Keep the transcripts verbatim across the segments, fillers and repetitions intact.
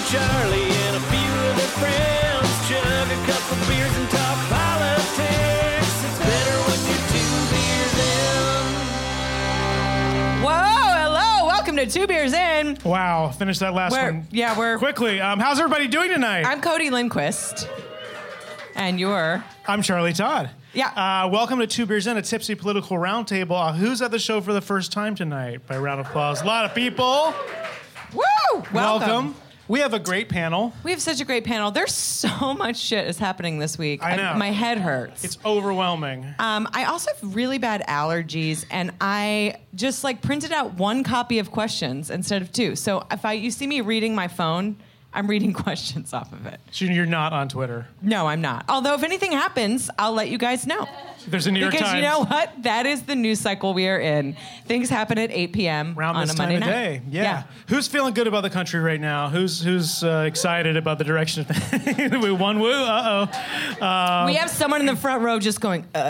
Charlie and a few of their friends. Chug a couple beers and talk politics. It's better when you're two beers in. Whoa, hello, welcome to Two Beers In. Wow, finish that last We're, one yeah, we're... quickly. Um, how's everybody doing tonight? I'm Cody Lindquist. And you're... I'm Charlie Todd. Yeah. Uh, welcome to Two Beers In, a tipsy political roundtable. Uh, who's at the show for the first time tonight? By a round of applause. A lot of people. Woo! Welcome. Welcome. We have a great panel. We have such a great panel. There's so much shit is happening this week. I know. my head hurts. It's overwhelming. Um, I also have really bad allergies, and I just like printed out one copy of questions instead of two. So if I you see me reading my phone, I'm reading questions off of it. So you're not on Twitter. No, I'm not. Although if anything happens, I'll let you guys know. There's a New York Because Times. you know what? That is the news cycle we are in. Things happen at eight p.m. Around on this a time Monday of night. day. Yeah. Who's feeling good about the country right now? Who's who's uh, excited about the direction of things? We won woo. Uh oh. Uh, We have someone in the front row just going, uh.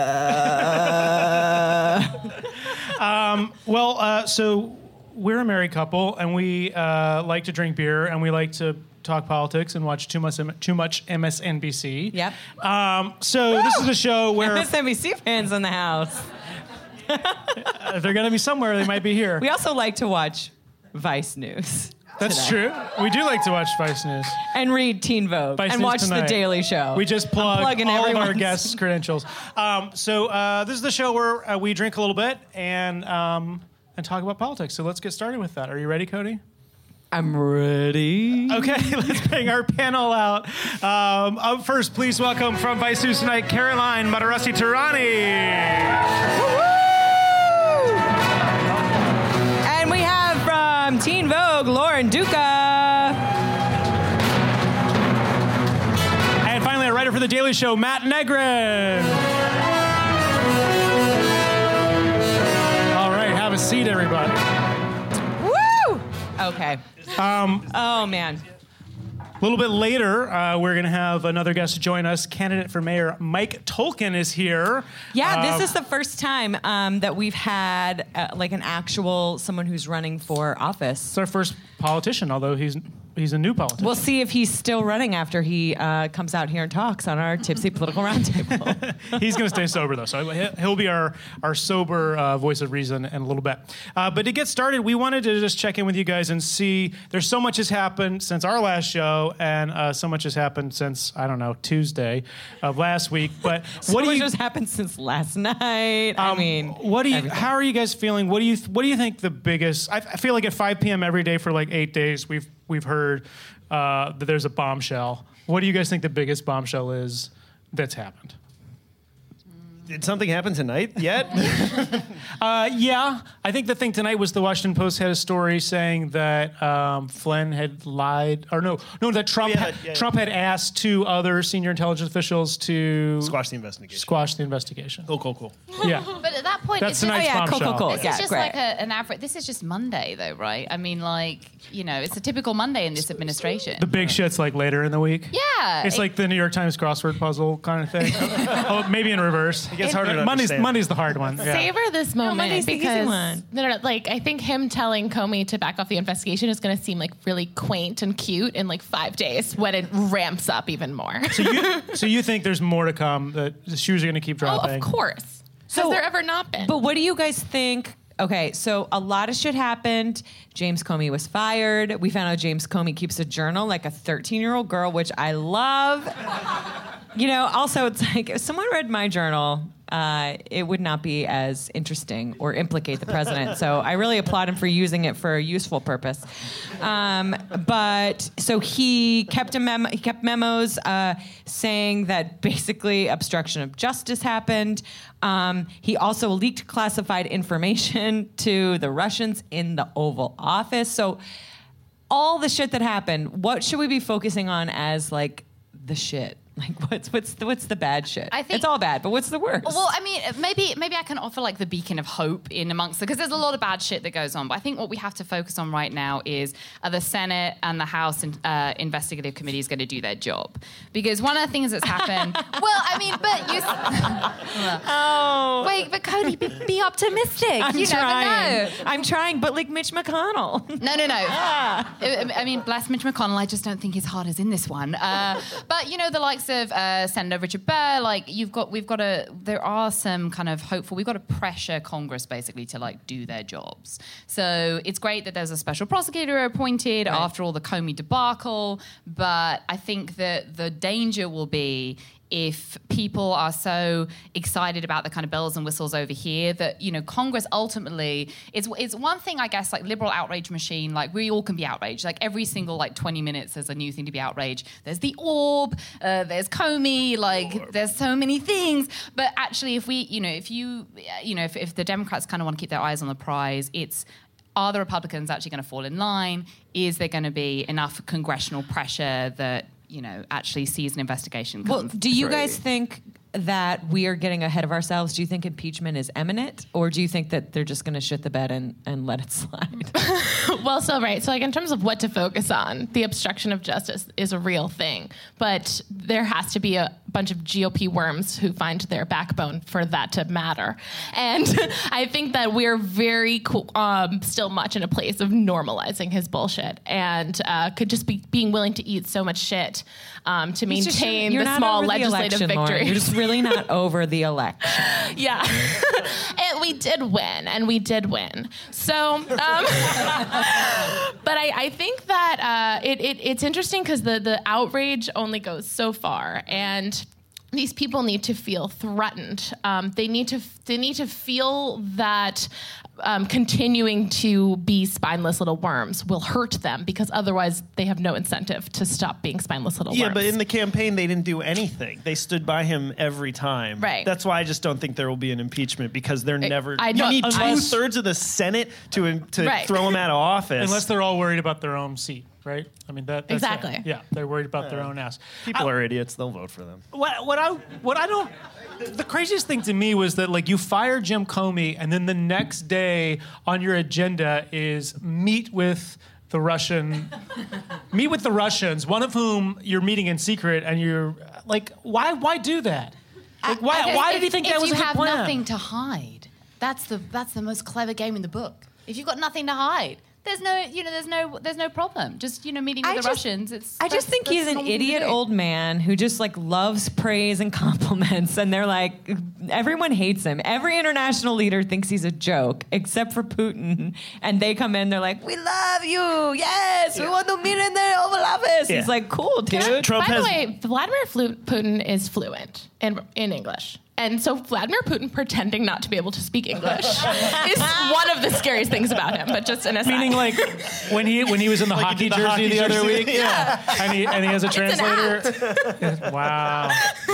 um, well, uh, so we're a married couple, and we uh, like to drink beer, and we like to talk politics and watch too much too much M S N B C. Yep. Um, so Woo! This is a show where M S N B C fans in the house. if they're going to be somewhere, they might be here. We also like to watch Vice News. That's today. true. We do like to watch Vice News. And read Teen Vogue. Vice and News watch Tonight. The Daily Show. We just plug plugging all of our everyone's- guests' credentials. Um, so uh, this is the show where uh, we drink a little bit and um, and talk about politics. So let's get started with that. Are you ready, Cody? I'm ready. Okay, let's bring our panel out. Um, up first, please welcome from Vice News Tonight, Caroline Matarasi-Tirani. And we have from Teen Vogue, Lauren Duca. And finally, a writer for The Daily Show, Matt Negrin. All right, have a seat, everybody. Woo! Okay. Um, oh, man. A little bit later, uh, we're going to have another guest join us. Candidate for mayor Mike Tolkien is here. Yeah, Uh, this is the first time um, that we've had uh, like an actual someone who's running for office. It's our first politician, although he's he's a new politician. We'll see if he's still running after he uh, comes out here and talks on our Tipsy Political Roundtable. He's going to stay sober, though, so he- he'll be our, our sober uh, voice of reason in a little bit. Uh, but to get started, we wanted to just check in with you guys and see there's so much has happened since our last show, and uh, so much has happened since, I don't know, Tuesday of last week. But so what do much you... has happened since last night. I Um, mean, what do you? everything. How are you guys feeling? What do you? What do you think the biggest? I, I feel like at five p.m. every day for like eight days, we've we've heard uh, that there's a bombshell. What do you guys think the biggest bombshell is that's happened? Did something happen tonight yet? Uh, yeah, I think the thing tonight was the Washington Post had a story saying that um, Flynn had lied, or no, no, that Trump yeah, had, yeah. Trump had asked two other senior intelligence officials to Squash the investigation. squash the investigation. Cool, cool, cool. Yeah. But at that point, That's it's just, tonight's oh, yeah, cool, bombshell. cool, cool. this Yeah, is just great. like a, an average. This is just Monday, though, right? I mean, like, you know, it's a typical Monday in this administration. The big shit's like later in the week. Yeah. It's it- like the New York Times crossword puzzle kind of thing. Oh, maybe in reverse. It gets harder to Monday's, understand. Monday's the hard one. Yeah. Savor this moment Monday's the easy because one. no, no, no, like I think him telling Comey to back off the investigation is going to seem like really quaint and cute in like five days when it ramps up even more. So you, so you think there's more to come? That the shoes are going to keep oh, dropping? of course. So- Has there ever not been? But what do you guys think? Okay, so a lot of shit happened. James Comey was fired. We found out James Comey keeps a journal like a thirteen-year-old girl, which I love. You know, also, it's like, if someone read my journal, uh, it would not be as interesting or implicate the president. So I really applaud him for using it for a useful purpose. Um, but so he kept a memo, he kept memos uh, saying that basically obstruction of justice happened. Um, he also leaked classified information to the Russians in the Oval Office. So all the shit that happened, what should we be focusing on as like the shit? Like, what's what's the, what's the bad shit? I think- it's all bad, but what's the worst? Well, I mean, maybe maybe I can offer like the beacon of hope in amongst it, because there's a lot of bad shit that goes on. But I think what we have to focus on right now is are the Senate and the House in, uh, investigative committees going to do their job? Because one of the things that's happened. Well, I mean, but you. oh, Wait, but Cody, be, be optimistic. I'm you trying. never know. I'm trying, but like Mitch McConnell. No, no, no. I, I mean, bless Mitch McConnell. I just don't think his heart is in this one. Uh, but you know, the likes of uh, Senator Richard Burr, like you've got, we've got to. There are some kind of hopeful. We've got to pressure Congress basically to like do their jobs. So it's great that there's a special prosecutor appointed Right. after all the Comey debacle. But I think that the danger will be if people are so excited about the kind of bells and whistles over here that, you know, Congress ultimately, it's, it's one thing, I guess, like liberal outrage machine, like we all can be outraged. Like every single like twenty minutes there's a new thing to be outraged. There's the orb, uh, there's Comey, like orb. There's so many things. But actually if we, you know, if you, you know, if, if the Democrats kind of want to keep their eyes on the prize, it's, are the Republicans actually going to fall in line? Is there going to be enough congressional pressure that, you know, actually sees an investigation come Well, do you through? guys think that we are getting ahead of ourselves? Do you think impeachment is imminent, or do you think that they're just going to shit the bed and, and let it slide? Well, so right. So like in terms of what to focus on, the obstruction of justice is a real thing, but there has to be a bunch of G O P worms who find their backbone for that to matter. And I think that we're very cool, um, still much in a place of normalizing his bullshit, and uh, could just be being willing to eat so much shit um, to It's just- maintain you're the not small over the legislative election, Lauren. victory. You're just really not over the election. Yeah. And we did win, and we did win. So, um, but I, I think that uh, it, it, it's interesting because the, the outrage only goes so far, and these people need to feel threatened. Um, they need to they need to feel that um, continuing to be spineless little worms will hurt them, because otherwise they have no incentive to stop being spineless little Yeah, worms. but in the campaign, they didn't do anything. They stood by him every time. Right. That's why I just don't think there will be an impeachment, because they're never. I you don't- need two unless- thirds of the Senate to to Right. throw him out of office. Unless they're all worried about their own seat, right? I mean, that that's Exactly. it. Yeah, they're worried about their own ass. people I- are idiots, they'll vote for them. What what I what I don't. The craziest thing to me was that like you fire Jim Comey, and then the next day on your agenda is meet with the Russian, meet with the Russians, one of whom you're meeting in secret, and you're like, why why do that? Like, why Because why if- did he think if that was you a good have plan? nothing to hide, that's the that's the most clever game in the book. If you've got nothing to hide, there's no you know there's no there's no problem. Just you know meeting with I the just- Russians. It's I just that's- think he's that's an normal thing to idiot do. old man who just like loves praise and compliments, and they're like, everyone hates him. Every international leader thinks he's a joke, except for Putin. And they come in, they're like, we love you. Yes, we want to meet in the Oval Office. Yeah. He's like, cool, dude. Trump By has. the way, Vladimir Flu- Putin is fluent in in English. And so Vladimir Putin pretending not to be able to speak English is one of the scariest things about him, but just an aside. Meaning like when he when he was in the Like hockey he did jersey the hockey the other jersey. week, yeah, and he and he has a an translator. Wow,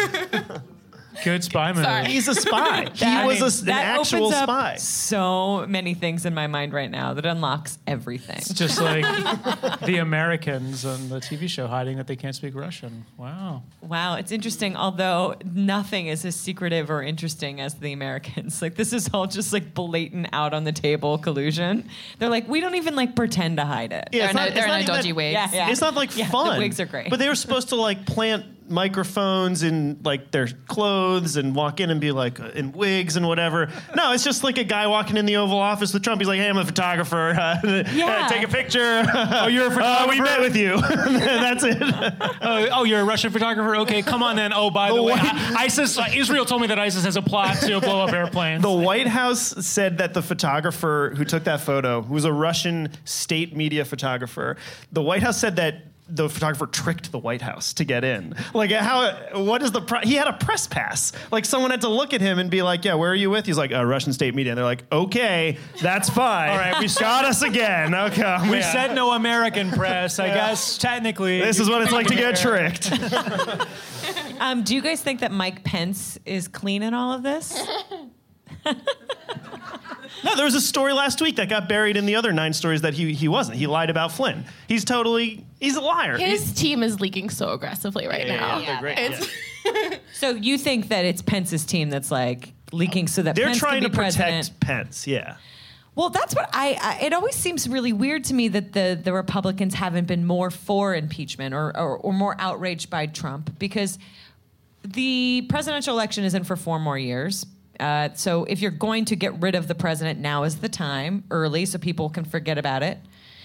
good spy movie. Sorry. He's a spy. He I was mean, a s an that actual opens up spy. so many things in my mind right now that unlocks everything. It's just like the Americans on the T V show hiding that they can't speak Russian. Wow. Wow, it's interesting, although nothing is as secretive or interesting as the Americans. Like, this is all just like blatant out on the table collusion. They're like, we don't even like pretend to hide it. Yeah, There it's are no, not- there it's are not no even- dodgy wigs. Yeah, yeah. It's not like Yeah, the fun. wigs are great. But they were supposed to like plant microphones in like their clothes and walk in and be like uh, in wigs and whatever. No, it's just like a guy walking in the Oval Office with Trump. He's like, "Hey, I'm a photographer. Uh, Yeah. take a picture. Oh, you're a Uh, we photographer? met with you. That's it." Oh, oh, you're a Russian photographer? Okay, come on then. Oh, by the, The way, White- I- ISIS, uh, Israel told me that ISIS has a plot to blow up airplanes. The White House said that the photographer who took that photo, who was a Russian state media photographer, the White House said that the photographer tricked the White House to get in. Like, how? What is the? Pro- he had a press pass. Like, someone had to look at him and be like, "Yeah, where are you with?" He's like, uh, "Russian state media." And they're like, "Okay, that's fine. All right, we got us again. Okay, we yeah. said no American press. I guess technically. This is what it's like to get tricked." Um, do you guys think that Mike Pence is clean in all of this? No, there was a story last week that got buried in the other nine stories that he he wasn't. He lied about Flynn. He's totally, he's a liar. His He's- team is leaking so aggressively right now. yeah, great. It's- So you think that it's Pence's team that's like leaking so that They're Pence trying can to be protect president? Pence, yeah. Well, that's what I, I. It always seems really weird to me that the the Republicans haven't been more for impeachment or or, or more outraged by Trump, because the presidential election isn't for four more years. Uh, so if you're going to get rid of the president, now is the time, early, so people can forget about it.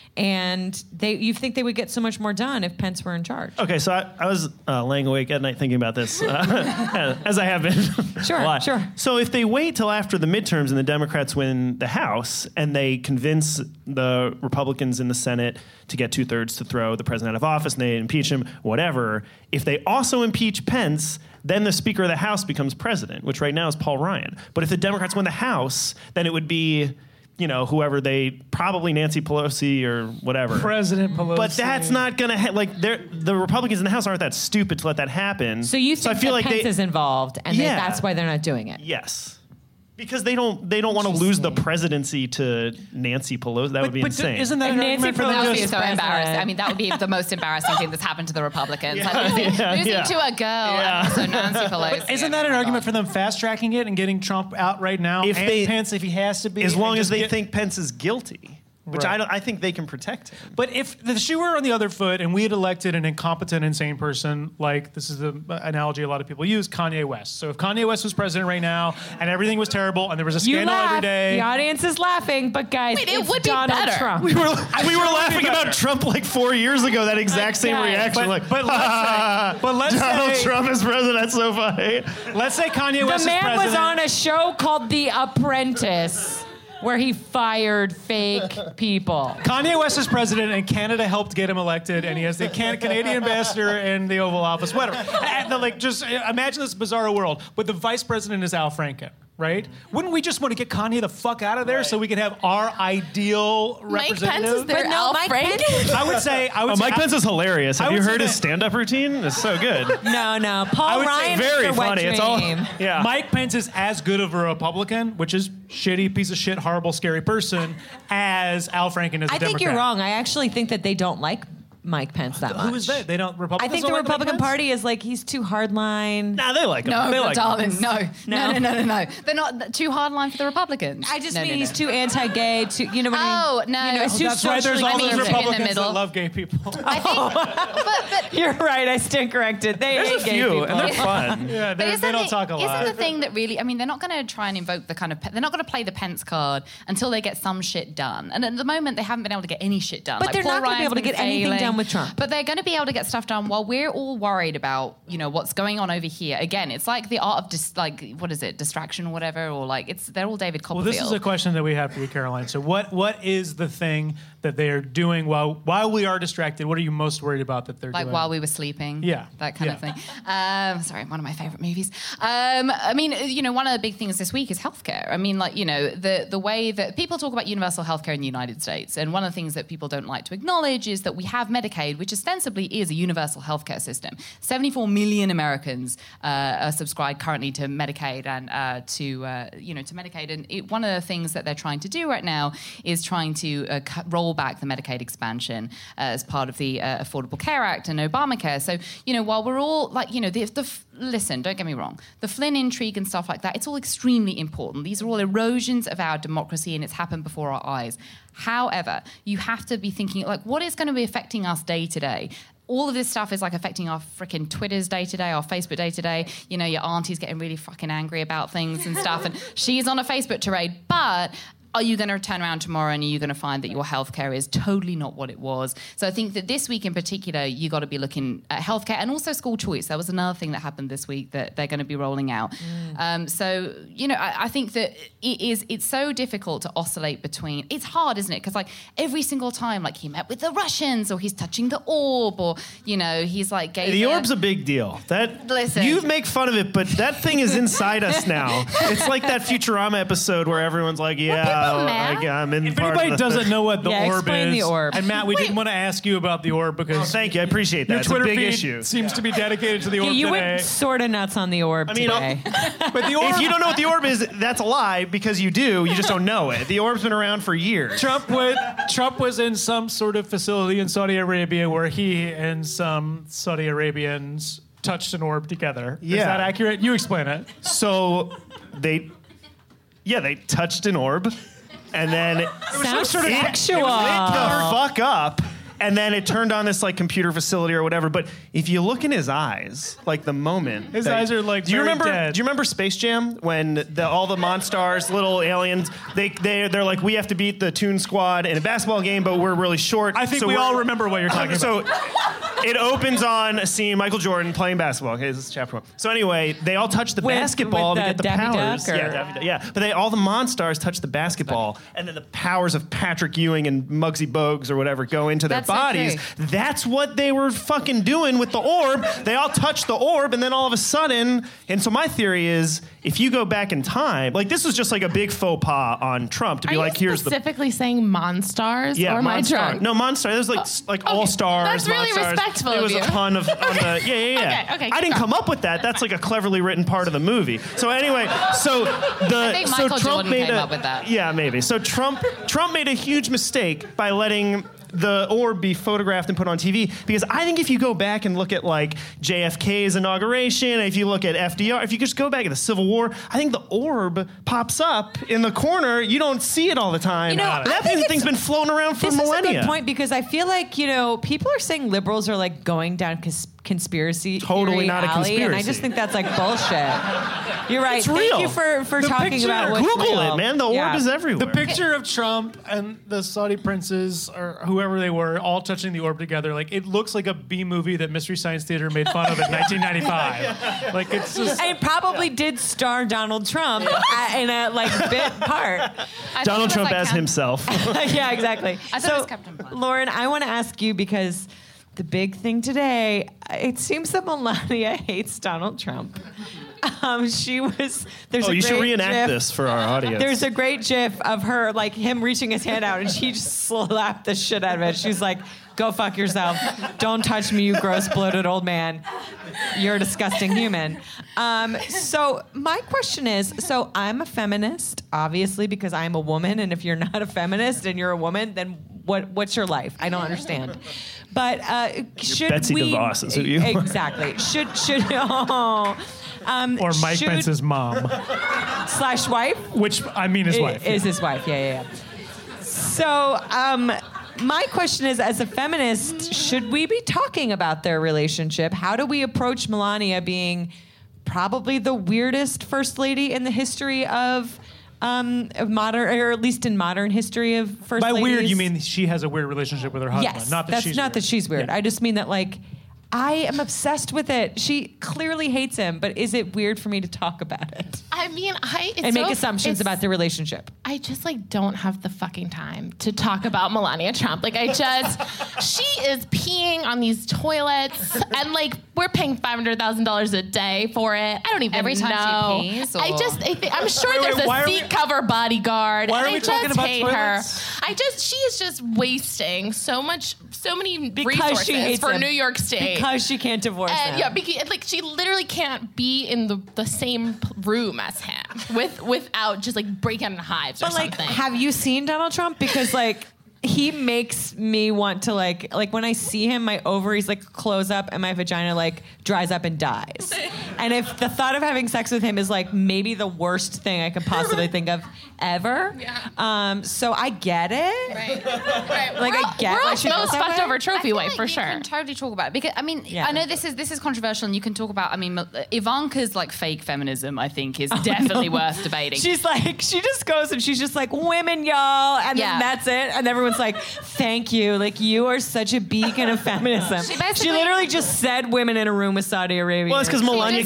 And they, you think they would get so much more done if Pence were in charge? Okay, so I, I was uh, laying awake at night thinking about this, uh, as I have been. Sure, a lot. sure. So if they wait till after the midterms and the Democrats win the House and they convince the Republicans in the Senate to get two thirds to throw the president out of office and they impeach him, whatever, if they also impeach Pence, then the Speaker of the House becomes president, which right now is Paul Ryan. But if the Democrats win the House, then it would be, you know, whoever they, probably Nancy Pelosi or whatever. President Pelosi. But that's not going to, ha- like, they're- the Republicans in the House aren't that stupid to let that happen. So you think I feel that like Pence they, is involved, and Yeah. that that's why they're not doing it? Yes. Because they don't they don't want to lose the presidency to Nancy Pelosi. That would be but insane. isn't that If an Nancy argument for them That would Pelosi be just so president. embarrassing. I mean, that would be the most embarrassing thing that's happened to the Republicans. Yeah, Like losing, yeah, losing yeah. to a girl Yeah. and also Nancy Pelosi. Isn't that Oh an my argument God. for them fast tracking it and getting Trump out right now? If and they- Pence, if he has to be, as and long as just they get- think Pence is guilty, which Right. I don't, I think they can protect him. But if the shoe were on the other foot and we had elected an incompetent, insane person, like this is the analogy a lot of people use, Kanye West. So if Kanye West was president right now and everything was terrible and there was a You scandal laugh. every day. The audience is laughing, but guys, Wait, it it's would be Donald better. Trump. We were we were laughing better. about Trump like four years ago. That exact same guys, reaction, but- like, but let's say- but let's Donald say- Trump is president. That's so funny. Let's say Kanye The West man is president. was on a show called The Apprentice, where he fired fake people. Kanye West is president, and Canada helped get him elected, and he has the Can- Canadian ambassador in the Oval Office. Whatever. And the, like, just uh, imagine this bizarre world, but the vice president is Al Franken, right? Wouldn't we just want to get Kanye the fuck out of there so we could have our ideal Mike Pence representative? is their But no, Al Mike Franken. I would say. I would Oh, say Mike Pence is hilarious. Have I you would say heard his that- stand-up routine? It's so good. No, no. I Paul would say Ryan Very is their funny. wet It's all dream. yeah. Mike Pence is as good of a Republican, which is shitty, piece of shit, horrible, scary person, as Al Franken is a I think Democrat. you're wrong. I actually think that they don't like Mike Pence that much. Who is they? They don't. I Republicans think the don't like Mike Republican Pence? Party is like, he's too hardline. Nah, they like him. No, they but like darling, him. no. No, No. no, no, no, no. They're not too hardline for the Republicans. I just No, mean no, no. he's too anti-gay. Too, you know what I Oh, mean? no. You know, it's Oh, too That's why there's socially all I mean, those in the Republicans middle. that love gay people. I think, but, but You're right. I stand corrected. They There's hate a gay few, people. and they're fun. yeah, But they, isn't they don't the- talk a lot. Isn't the thing that really, I mean, they're not going to try and invoke the kind of, they're not going to play the Pence card until they get some shit done. And at the moment, they haven't been able to get any shit done. But Like, they're Paul not gonna be Ryan's able to been get anything failing. done with Trump. But they're going to be able to get stuff done while we're all worried about, you know, what's going on over here. Again, it's like the art of dis, like, what is it, distraction or whatever, or like, it's, they're all David Well, Copperfield. this is a question that we have for you, Caroline. So, what what is the thing that they are doing while while we are distracted? What are you most worried about that they're Like doing? while we were sleeping, Yeah. that kind Yeah. of thing. Um, sorry, one of my favorite movies. Um, I mean, you know, one of the big things this week is healthcare. I mean, like, you know, the the way that people talk about universal healthcare in the United States, and one of the things that people don't like to acknowledge is that we have Medicaid, which ostensibly is a universal healthcare system. seventy-four million Americans uh, are subscribed currently to Medicaid and uh, to uh, you know to Medicaid, and it, one of the things that they're trying to do right now is trying to uh, cut, roll back the Medicaid expansion uh, as part of the uh, Affordable Care Act and Obamacare. So, you know, while we're all like, you know, the, the listen, don't get me wrong, the Flynn intrigue and stuff like that, it's all extremely important. These are all erosions of our democracy, and it's happened before our eyes. However, you have to be thinking, like, what is going to be affecting us day to day? All of this stuff is like affecting our freaking Twitters day to day, our Facebook day to day. You know, your auntie's getting really fucking angry about things and stuff, and she's on a Facebook tirade. But are you going to turn around tomorrow and are you going to find that your healthcare is totally not what it was? So I think that this week in particular, you got to be looking at healthcare and also school choice. That was another thing that happened this week that they're going to be rolling out. Mm. Um, so, you know, I, I think that it is, it's so difficult to oscillate between, it's hard, isn't it? Because like every single time, like he met with the Russians or he's touching the orb or, you know, he's like gay. The orb's a big deal. That Listen. You make fun of it, but that thing is inside us now. It's like that Futurama episode where everyone's like, yeah. how Matt. like, I'm in If part anybody of the, doesn't know what the Yeah, orb explain is, the orb. and Matt, we didn't want to ask you about the orb because Oh, thank you. I appreciate that. your It's Twitter a big feed issue. seems to be dedicated to the orb Yeah, you today. went sort of nuts on the orb I mean, today. But the orb, If you don't know what the orb is, that's a lie because you do. You just don't know it. The orb's been around for years. Trump went, Trump was in some sort of facility in Saudi Arabia where he and some Saudi Arabians touched an orb together. Is Yeah. that accurate? You explain it. So they, yeah, they touched an orb, and then it Sounds sort of- sexual. lit the fuck up. And then it turned on this like computer facility or whatever. But if you look in his eyes, like the moment His that- eyes are, like, do you very remember? dead. Do you remember Space Jam when the, all the Monstars, little aliens, they they they're like, we have to beat the Toon Squad in a basketball game, but we're really short. I think so we we're- all remember what you're talking so about. it opens on a scene Michael Jordan playing basketball. Okay, this is chapter one. So anyway, they all touch the With- basketball with to the get the Daffy powers. Duck, or- Yeah, Daffy Duck, yeah. But they all the Monstars touch the basketball, and then the powers of Patrick Ewing and Muggsy Bogues or whatever go into their That's so bodies. true. That's what they were fucking doing with the orb. They all touched the orb, and then all of a sudden, and so my theory is, if you go back in time, like this was just like a big faux pas on Trump to Are be you like, here's the specifically saying Monstars yeah, or am I Monstar. drunk? No, Monster. There's like s- like all stars. That's really Monstars. respectful It of was you. a pun of on the yeah yeah yeah. Okay, okay, I didn't keep come going. up with that. That's like a cleverly written part of the movie. So anyway, so the think so Michael Trump Jordan made came a up with that. yeah maybe. So Trump Trump made a huge mistake by letting the orb be photographed and put on T V because I think if you go back and look at like J F K's inauguration, if you look at F D R, if you just go back at the Civil War, I think the orb pops up in the corner. You don't see it all the time. You know, I that think thing, it's- thing's been floating around for This millennia. is a good point because I feel like, you know, people are saying liberals are like going down cons- conspiracy Totally theory not a alley, and I conspiracy. just think that's like bullshit. You're right. It's Thank real. you for, for The talking picture- about what's Google real. it, man. The orb Yeah. is everywhere. The picture of Trump and the Saudi princes or whoever they were all touching the orb together, like it looks like a B movie that Mystery Science Theater made fun of in nineteen ninety-five. Like it's just And it probably did star Donald Trump a- in a like bit part. I thought it Donald was Trump like as Cap- himself. Yeah, exactly. I thought so, it was Captain Planet. Lauren, I want to ask you because the big thing today, it seems that Melania hates Donald Trump. Um, she was. There's Oh, a you should great reenact gif- this for our audience. There's a great gif of her, like him reaching his hand out, and she just slapped the shit out of it. She's like, "Go fuck yourself! Don't touch me, you gross bloated old man. You're a disgusting human." Um, so my question is: so I'm a feminist, obviously, because I'm a woman, and if you're not a feminist and you're a woman, then what? What's your life? I don't understand. But uh, should Betsy we DeVos is who you are. exactly? Should should oh, um, or Mike should, Pence's mom, slash wife. which I mean his I- wife. Is his wife, yeah, yeah, yeah. So, um, my question is, as a feminist, should we be talking about their relationship? How do we approach Melania being probably the weirdest first lady in the history of, um, of modern, or at least in modern history of first By ladies? weird, you mean she has a weird relationship with her husband, Yes, not that that's she's not weird. that she's weird. Yeah. I just mean that like. I am obsessed with it. She clearly hates him, but is it weird for me to talk about it I mean, I it's and make so- assumptions it's- about the relationship? I just like don't have the fucking time to talk about Melania Trump. Like I just, she is peeing on these toilets, and like we're paying five hundred thousand dollars a day for it. I don't even Every time she know. pees, I or- just, I think, I'm sure Wait, wait, there's why a are we- seat cover bodyguard. Why are and we I talking just about hate toilets? her. I just, she is just wasting so much, so many Because resources she hates for him. New York State. Because she can't divorce And him. yeah, because like she literally can't be in the, the same p- room as him with without just like breaking into hives or But like, something. have you seen Donald Trump? Because like, he makes me want to like, like when I see him, my ovaries like close up and my vagina like dries up and dies. And if the thought of having sex with him is like maybe the worst thing I could possibly think of ever, Yeah. um, so I get it. Right. Right. Like, we're I all, get we're why all she feels most that fucked way. over I trophy feel wife like for you sure. can totally talk about it because I mean Yeah. I know this is this is controversial and you can talk about I mean Ivanka's like fake feminism I think is definitely worth debating. She's like, she just goes and she's just like, women, y'all, and Yeah. then that's it. And everyone's like, thank you. Like, you are such a beacon of feminism. She She, basically- literally just said women in a room with Saudi Arabia. Well, it's because Melania just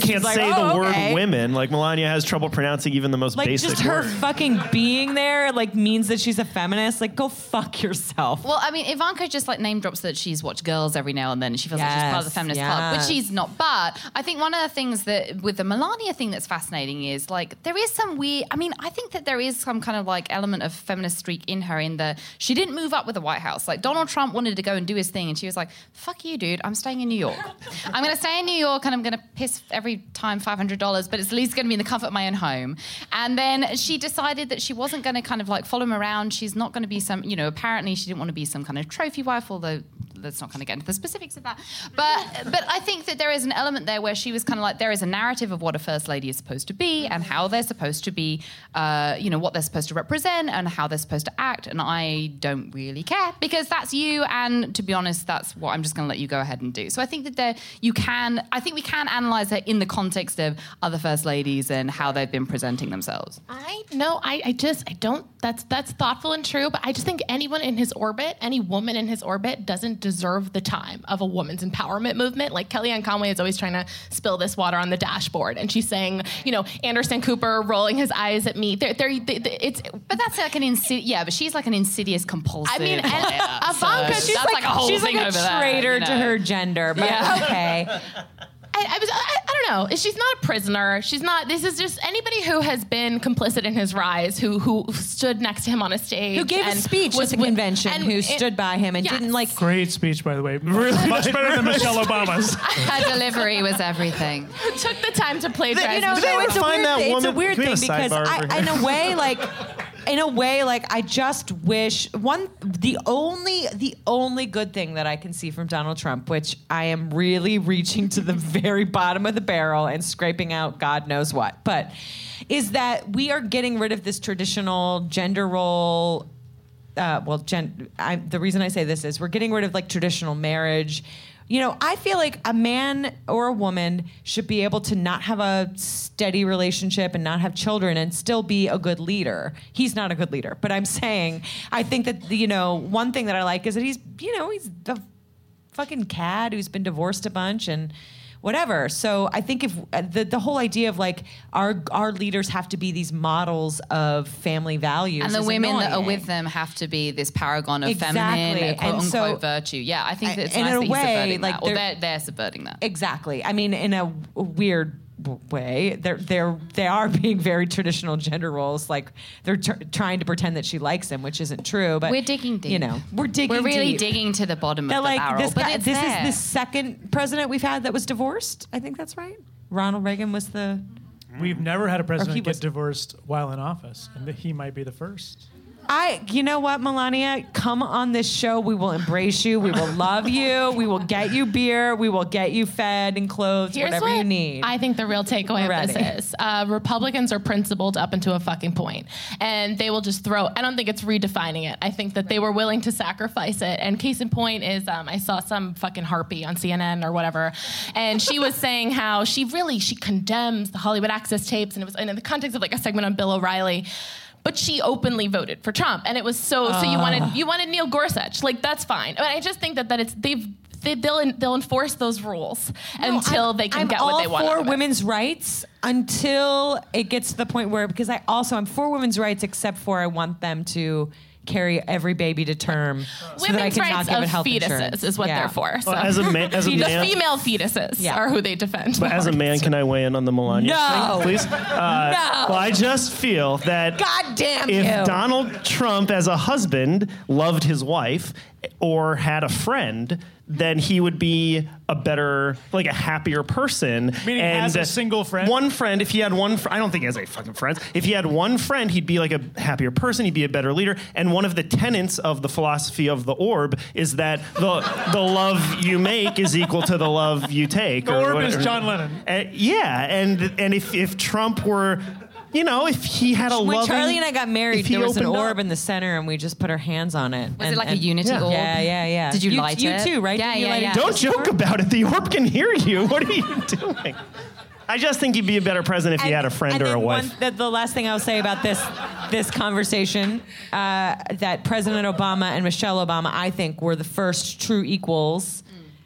can't She's like, say "Oh, the okay." word women. Like Melania has trouble pronouncing even the most Like basic just her word. fucking being there like means that she's a feminist. Like go fuck yourself. Well, I mean, Ivanka just like name drops that she's watched Girls every now and then. And she feels like she's part of the Yes, feminist club, which yes. she's not. But I think one of the things that with the Melania thing that's fascinating is like there is some weird. I mean, I think that there is some kind of like element of feminist streak in her in that she didn't move up with the White House. Like Donald Trump wanted to go and do his thing, and she was like, "Fuck you, dude. I'm staying in New York. I'm going to stay in New York, and I'm going to piss every time five hundred dollars, but it's at least going to be in the comfort of my own home." And then she decided that she wasn't going to kind of like follow him around. She's not going to be some, you know, apparently she didn't want to be some kind of trophy wife, although let's not kind of get into the specifics of that. But but I think that there is an element there where she was kind of like, there is a narrative of what a first lady is supposed to be and how they're supposed to be, uh, you know, what they're supposed to represent and how they're supposed to act. And I don't really care because that's you. And to be honest, that's what I'm just going to let you go ahead and do. So I think that there, you can, I think we can analyze her in the context of other first ladies and how they've been presenting themselves. I no, I, I just I don't. That's that's thoughtful and true, but I just think anyone in his orbit, any woman in his orbit, doesn't deserve the time of a woman's empowerment movement. Like Kellyanne Conway is always trying to spill this water on the dashboard, and she's saying, you know, Anderson Cooper rolling his eyes at me. They're, they're, they, they, it's. But that's like an insidious, yeah, but she's like an insidious compulsive. I mean, and liar, Ivanka, so she's that's like- like a whole she's thing like a over there, traitor you know? to her gender, but Yeah. okay. I, I was, I, I don't know. She's not a prisoner. She's not. This is just anybody who has been complicit in his rise, who who stood next to him on a stage, Who gave a and speech was at the with- convention, and- who and- stood by him and Yes. didn't like. Great speech, by the way. Really much better than Michelle Obama's. Her delivery was everything. took the time to play. You know, Did they no, ever it's a find weird, that thing- it's a woman- weird Can we thing have a because sidebar over I, in here? a way, like, in a way, like, I just wish one. The only, the only good thing that I can see from Donald Trump, which I am really reaching to the very bottom of the barrel and scraping out God knows what, but is that we are getting rid of this traditional gender role. Uh, well, gen, I, the reason I say this is we're getting rid of like traditional marriage. You know, I feel like a man or a woman should be able to not have a steady relationship and not have children and still be a good leader. He's not a good leader, but I'm saying I think that, you know, one thing that I like is that he's, you know, he's a fucking cad who's been divorced a bunch and whatever. So I think if uh, the the whole idea of like our our leaders have to be these models of family values, And the is women that are annoying. with them have to be this paragon of Exactly. feminine, quote And unquote, so- virtue. Yeah, I think that it's and nice in a that he's way, subverting like, that. Or they're- they're, they're subverting that. Exactly. I mean, in a w- weird w- way, they're they're they are being very traditional gender roles. Like they're tr- trying to pretend that she likes him, which isn't true. But We're digging deep. You know, we're digging. We're really deep. digging to the bottom They're of the like barrel. this but guy. it's This there. is the second president we've had that was divorced. I think that's right. Ronald Reagan was the. We've never had a he president was- get divorced while in office, and he might be the first. I, you know what, Melania? Come on this show. We will embrace you. We will love you. We will get you beer. We will get you fed and clothed, Here's whatever what you need. I think the real takeaway We're of this ready. is uh, Republicans are principled up into a fucking point, and they will just throw. I don't think it's redefining it. I think that they were willing to sacrifice it. And case in point is um, I saw some fucking harpy on C N N or whatever, and she was saying how she really she condemns the Hollywood Access tapes, and it was and in the context of like a segment on Bill O'Reilly. But she openly voted for Trump, and it was so. So you wanted you wanted Neil Gorsuch, like that's fine. And I just think that that it's they've they, they'll they'll enforce those rules until I'm- they can I'm get what they want. all out for of it. women's rights until it gets to the point where, because I also I'm for women's rights, except for I want them to carry every baby to term so that I Women's can not rights give of it health fetuses insurance. is what Yeah. they're for. So. Well, as a man, as a the man, female fetuses Yeah. are who they defend. but as a man, can I weigh in on the Melania No. thing, please? Uh, No. Well, I just feel that God damn if you. Donald Trump, as a husband, loved his wife or had a friend, then he would be a better, like a happier person. Meaning and as a single friend? One friend, if he had one, fr- I don't think he has any fucking friends. If he had one friend, he'd be like a happier person. He'd be a better leader. And one of the tenets of the philosophy of the orb is that the the love you make is equal to the love you take. The or orb is whatever. John Lennon. Uh, yeah, and and if if Trump were, you know, if he had a When loving, Charlie and I got married, if he there was an opened orb up- in the center, and we just put our hands on it. Was and, it like a and- unity Yeah. orb? Yeah, yeah, yeah. Did you, you light you it? too, right? Yeah, Didn't you yeah, light it yeah. too? Don't joke about it. The orb can hear you. What are you doing? I just think he'd be a better president if he had a friend and or a then wife. One, the, the last thing I'll say about this this conversation, uh, that President Obama and Michelle Obama, I think, were the first true equals.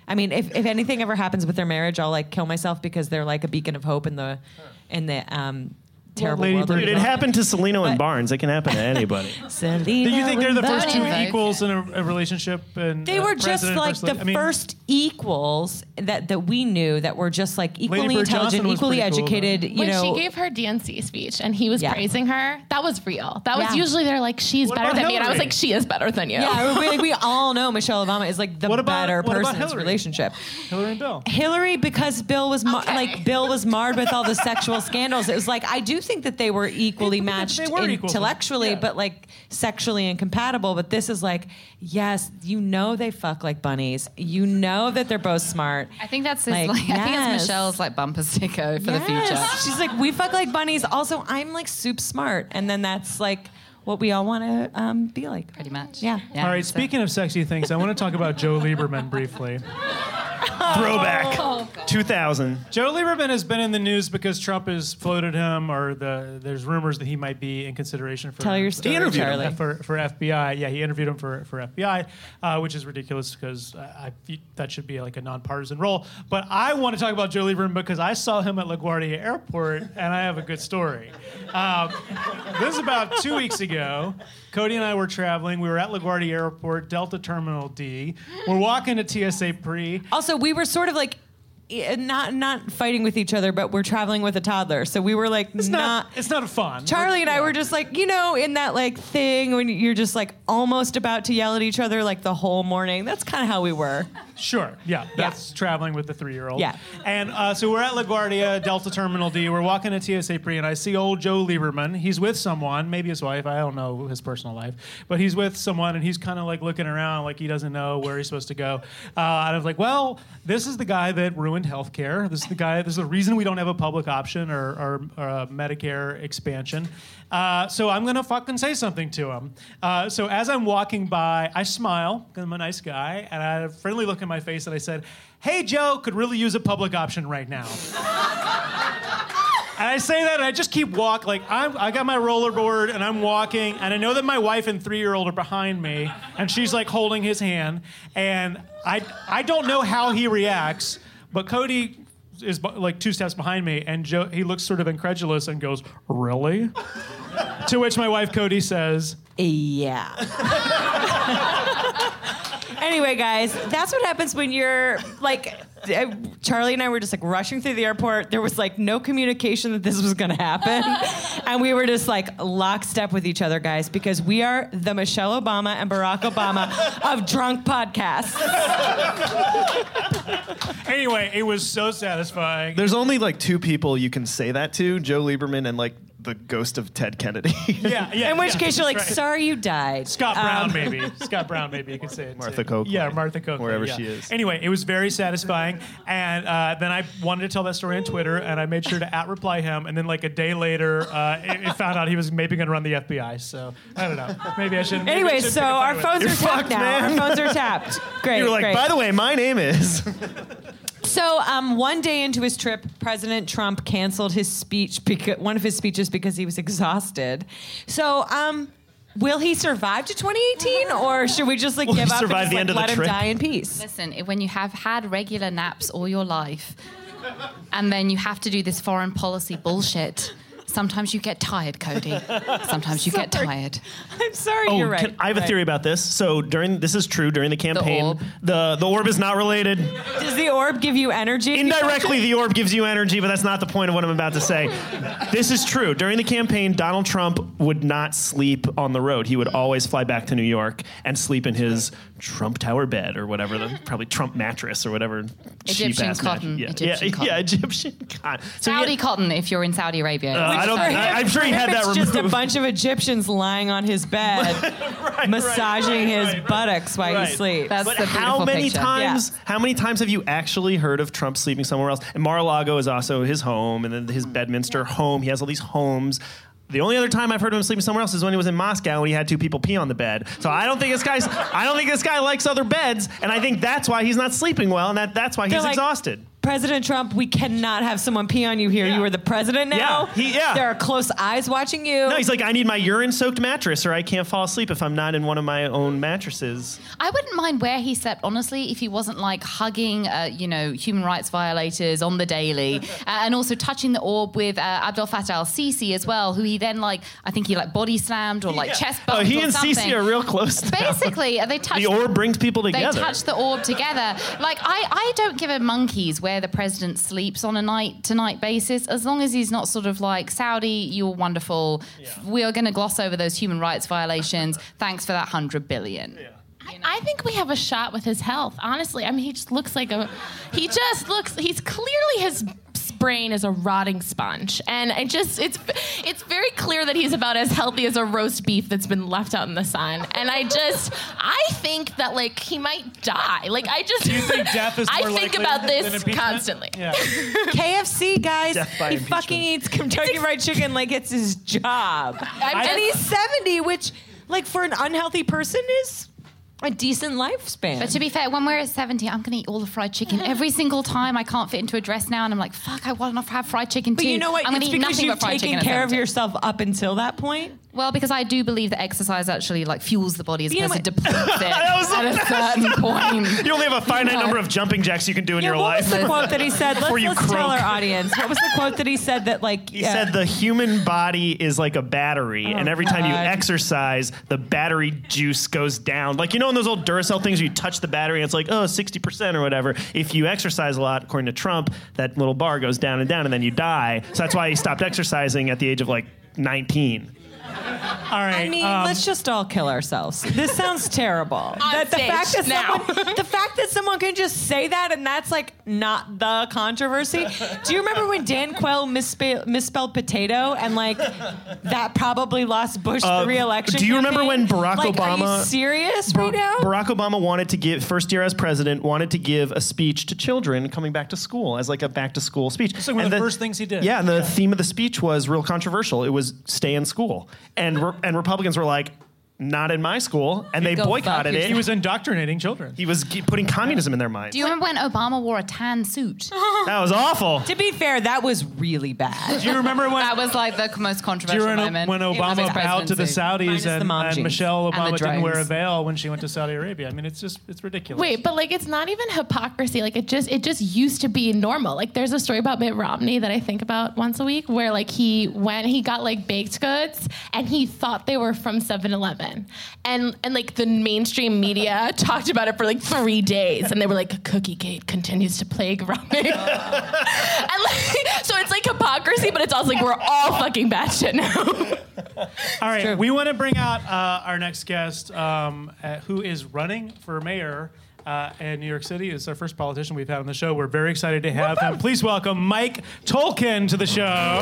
I mean, if, if anything ever happens with their marriage, I'll like kill myself because they're like a beacon of hope in the in the um, terrible Lady world. Bird- of Dude, it love. happened to Celino and But- Barnes. It can happen to anybody. Selena Do you think they're the with first two Vote. equals in a, a relationship? And They uh, were just president, like first the lady? I mean, first equals that, that we knew that were just like equally Bird intelligent, Johnson was equally pretty cool, educated. you when know, she gave her D N C speech and he was Yeah. praising her, that was real. That was Yeah. usually they're like, she's What better about than me. And I was Hillary? like, she is better than you. yeah, we, we all know Michelle Obama is like the What about- better what about person in this Hillary? relationship. Hillary and Bill. Hillary, because Bill was mar- Okay. like Bill was marred with all the sexual scandals. It was like I do think that they were equally matched They were equal. intellectually, Yeah. but like sexually incompatible. But this is like, yes, you know they fuck like bunnies. You know that they're both smart. I think that's his, Like, like, I think yes. it's Michelle's like bumper sticker for the future. Yes. She's like, we fuck like bunnies. Also, I'm like soup smart, and then that's like what we all want to um, be like. Pretty much. Yeah. yeah All right, so- speaking of sexy things, I want to talk about Joe Lieberman briefly. Throwback. Oh, two thousand. Joe Lieberman has been in the news because Trump has floated him, or the there's rumors that he might be in consideration for Tell your story, He interviewed him. Charlie. for for F B I. Yeah, he interviewed him for for F B I, uh, which is ridiculous because I, I, that should be like a nonpartisan role. But I want to talk about Joe Lieberman because I saw him at LaGuardia Airport, and I have a good story. Um, this is about two weeks ago. Cody and I were traveling. We were at LaGuardia Airport, Delta Terminal D. We're walking to T S A pre. Also, we were sort of like eh, not not fighting with each other, but we're traveling with a toddler, so we were like It's not. not. It's not fun. Charlie and I were just like, you know, in that like thing when you're just like almost about to yell at each other like the whole morning. That's kind of how we were. Sure, yeah, that's traveling with the three-year-old. Yeah. And uh, so we're at LaGuardia, Delta Terminal D. We're walking to T S A pre, and I see old Joe Lieberman. He's with someone, maybe his wife. I don't know his personal life, but he's with someone, and he's kind of like looking around, like he doesn't know where he's supposed to go. Uh, and I was like, well, this is the guy that ruined healthcare. This is the guy. This is the reason we don't have a public option or, or, or a Medicare expansion. Uh, so I'm gonna fucking say something to him. Uh, so as I'm walking by, I smile because I'm a nice guy, and I had a friendly look in my face, and I said, "Hey, Joe, could really use a public option right now." And I say that, and I just keep walking. Like I'm, I got my rollerboard, and I'm walking, and I know that my wife and three-year-old are behind me, and she's like holding his hand, and I, I don't know how he reacts, but Cody is bu- like two steps behind me, and Joe, he looks sort of incredulous and goes, "Really?" To which my wife Cody says, Yeah. Anyway, guys, that's what happens when you're like, uh, Charlie and I were just like rushing through the airport. There was like no communication that this was going to happen. And we were just like lockstep with each other, guys, because we are the Michelle Obama and Barack Obama of drunk podcasts. Anyway, it was so satisfying. There's only like two people you can say that to: Joe Lieberman and like the ghost of Ted Kennedy. Yeah, yeah. In which yeah, case you're like, that's right. sorry you died. Scott Brown, Um, maybe. Scott Brown, maybe you could say it. too. Martha Coakley. Yeah, Martha Coakley. Wherever yeah. she is. Anyway, it was very satisfying. And uh, then I wanted to tell that story on Twitter, and I made sure to at reply him. And then, like, a day later, uh, it, it found out he was maybe going to run the F B I. So, I don't know. Maybe I shouldn't. maybe I Anyway, shouldn't so pick a fight our with phones him. are You're tapped fucked, now. man. Our phones are tapped. Great. You were like, great. by the way, my name is. So, um, one day into his trip, President Trump canceled his speech, because, one of his speeches, because he was exhausted. So, um, will he survive to twenty eighteen, or should we just like Will give he up and survive just, the like, end of the let him trip? die in peace? Listen, when you have had regular naps all your life, and then you have to do this foreign policy bullshit, sometimes you get tired, Cody. Sometimes you get Sorry. tired. I'm sorry, Oh, you're right. can- I have a Right. theory about this. So during this is true during the campaign. orb. The the orb is not related. Does the orb give you energy? if you touch Indirectly, it? the orb gives you energy, but that's not the point of what I'm about to say. This is true. During the campaign, Donald Trump would not sleep on the road. He would always fly back to New York and sleep in his Trump Tower bed or whatever, the probably Trump mattress or whatever. Egyptian cheap-ass cotton. mattress. Yeah, Egyptian yeah, cotton. yeah, Egyptian cotton. So Saudi yeah, cotton if you're in Saudi Arabia. Uh, I don't. For him- I, I'm sure he for had him, that it's removed. just a bunch of Egyptians lying on his bed, massaging right, his right, right. buttocks while Right. he sleeps. That's But the how beautiful many picture. times? Yeah. How many times have you actually heard of Trump sleeping somewhere else? And Mar-a-Lago is also his home, and then his Bedminster home. He has all these homes. The only other time I've heard of him sleeping somewhere else is when he was in Moscow and he had two people pee on the bed. So I don't think this guy's. I don't think this guy likes other beds, and I think that's why he's not sleeping well, and that, that's why he's They're like- exhausted. President Trump, we cannot have someone pee on you here. Yeah. You are the president now. Yeah, he- yeah. There are close eyes watching you. No, he's like, I need my urine-soaked mattress, or I can't fall asleep if I'm not in one of my own mattresses. I wouldn't mind where he slept, honestly, if he wasn't like hugging, uh, you know, human rights violators on the daily, uh, and also touching the orb with uh, Abdel Fattah al-Sisi as well, who he then like, I think he like body slammed or like Yeah. chest Oh, bumped he or and something. Sisi are real close now. Basically, uh, they touch The orb brings people They together. touch the orb together. Like I, I don't give a monkeys where the president sleeps on a night-to-night basis, as long as he's not sort of like, Saudi, you're wonderful. Yeah. We are going to gloss over those human rights violations. Thanks for that hundred billion. Yeah. I think we have a shot with his health. Honestly, I mean, he just looks like a. He just looks. He's clearly his brain is a rotting sponge, and it just it's it's very clear that he's about as healthy as a roast beef that's been left out in the sun. And I just I think that like he might die. Like I just Do you think death is I more think likely about than this impeachment? constantly. Yeah. K F C, guys. Death by He impeachment. fucking eats Kentucky Fried Chicken like it's his job. I'm and just- he's seventy, which, like, for an unhealthy person is a decent lifespan. But to be fair, when we're at seventy, I'm going to eat all the fried chicken every single time. I can't fit into a dress now, and I'm like, fuck, I want to have fried chicken too. But you know what? I'm going It's to eat because nothing you've but fried taken chicken at care of seventy. yourself up until that point. Well, because I do believe that exercise actually like fuels the body as You know opposed to what? depletes it That was the at a best. certain point. You only have a finite Yeah. number of jumping jacks you can do in Yeah, your what life. was the quote that he said? Let's, Before you let's tell croak. our audience. What was the quote that he said that like He said the human body is like a battery, and every time you God. exercise, the battery juice goes down. Like, you know, in those old Duracell things where you touch the battery and it's like, oh, sixty percent or whatever. If you exercise a lot, according to Trump, that little bar goes down and down, and then you die. So that's why he stopped exercising at the age of like nineteen. All right. I mean, um, let's just all kill ourselves. This sounds terrible. that the stage fact that now. someone, the fact that someone can just say that and that's like not the controversy. Do you remember when Dan Quayle misspelled, misspelled potato and like that probably lost Bush Uh, the re-election? do you remember campaign? when Barack like, Are Obama- you serious Bar- right now? Barack Obama wanted to give, first year as president, wanted to give a speech to children coming back to school as like a back to school speech. It's like one of the first things he did. Yeah, and the theme of the speech was real controversial. It was stay in school. And re- and Republicans were like, not in my school, and they Go boycotted fuck it. he was indoctrinating children. He was ge- putting communism in their minds. Do you remember when Obama wore a tan suit? That was awful. To be fair, that was really bad. Do you remember when? That was like the most Do you controversial remember moment. when of his Obama bowed to the presidency. Saudis Minus the and, mom and jeans. Michelle And the Obama didn't wear a drones. veil when she went to Saudi Arabia? I mean, it's just it's ridiculous. Wait, but like it's not even hypocrisy. Like it just it just used to be normal. Like there's a story about Mitt Romney that I think about once a week where like he went he got like baked goods and he thought they were from seven eleven. And and like the mainstream media talked about it for like three days and they were like Cookie Gate continues to plague Romney. and like so it's like hypocrisy, but it's also like we're all fucking batshit now. All right, true. we want to bring out uh, our next guest, um, uh, who is running for mayor uh, in New York City. It's our first politician we've had on the show. We're very excited to have him. Please welcome Mike Tolkien to the show.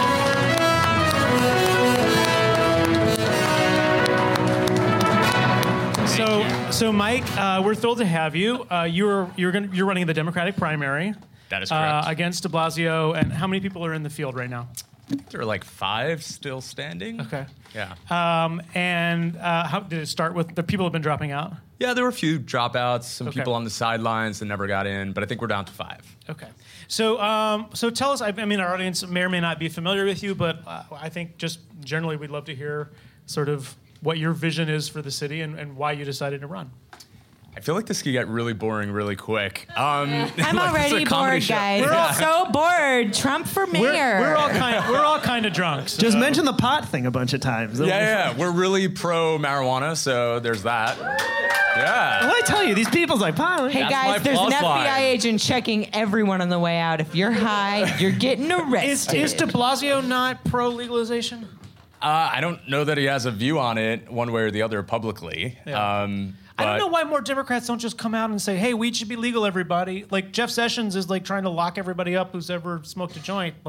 So, so Mike, uh, we're thrilled to have you. Uh, you're you're going you're running the Democratic primary. That is Uh, correct. against De Blasio, and how many people are in the field right now? There are like five still standing. Okay. Yeah. Um, and uh, how did it start with the people have been dropping out? yeah, there were a few dropouts, some Okay. people on the sidelines that never got in, but I think we're down to five. Okay. So, um, so tell us. I, I mean, our audience may or may not be familiar with you, but uh, I think just generally, we'd love to hear sort of what your vision is for the city and, and why you decided to run. I feel like this could get really boring really quick. Um, I'm like, this is a already comedy bored, show. guys. We're all- I'm so bored. Trump for We're, mayor. we're all kind. We're all kind of drunk. so- Just mention the pot thing a bunch of times. Yeah, yeah, we're really pro marijuana, so there's that. Yeah. What did I tell you? These people's like pot. Hey That's guys, my there's an plus F B I line. agent checking everyone on the way out. If you're high, you're getting Is, arrested. is De Blasio not pro legalization? Uh, I don't know that he has a view on it one way or the other publicly. Yeah. Um, I don't but- know why more Democrats don't just come out and say, "Hey, weed should be legal, everybody." Like Jeff Sessions is like trying to lock everybody up who's ever smoked a joint. Like,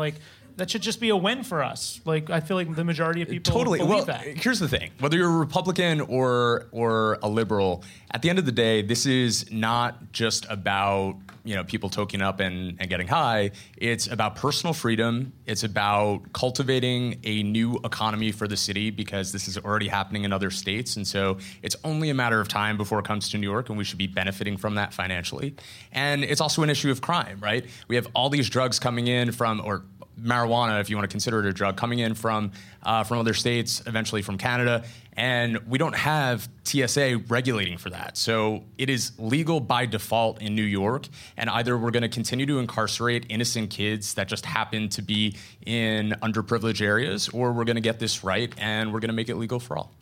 that should just be a win for us. Like, I feel like the majority of people Totally. believe Well, that. here's the thing: whether you're a Republican or or a liberal, at the end of the day, this is not just about you know people toking up and, and getting high. It's about personal freedom. It's about cultivating a new economy for the city, because this is already happening in other states, and so it's only a matter of time before it comes to New York, and we should be benefiting from that financially. And it's also an issue of crime, right? We have all these drugs coming in from, or marijuana, if you want to consider it a drug, coming in from uh, from other states, eventually from Canada, and we don't have T S A regulating for that. So it is legal by default in New York, and either we're going to continue to incarcerate innocent kids that just happen to be in underprivileged areas, or we're going to get this right and we're going to make it legal for all.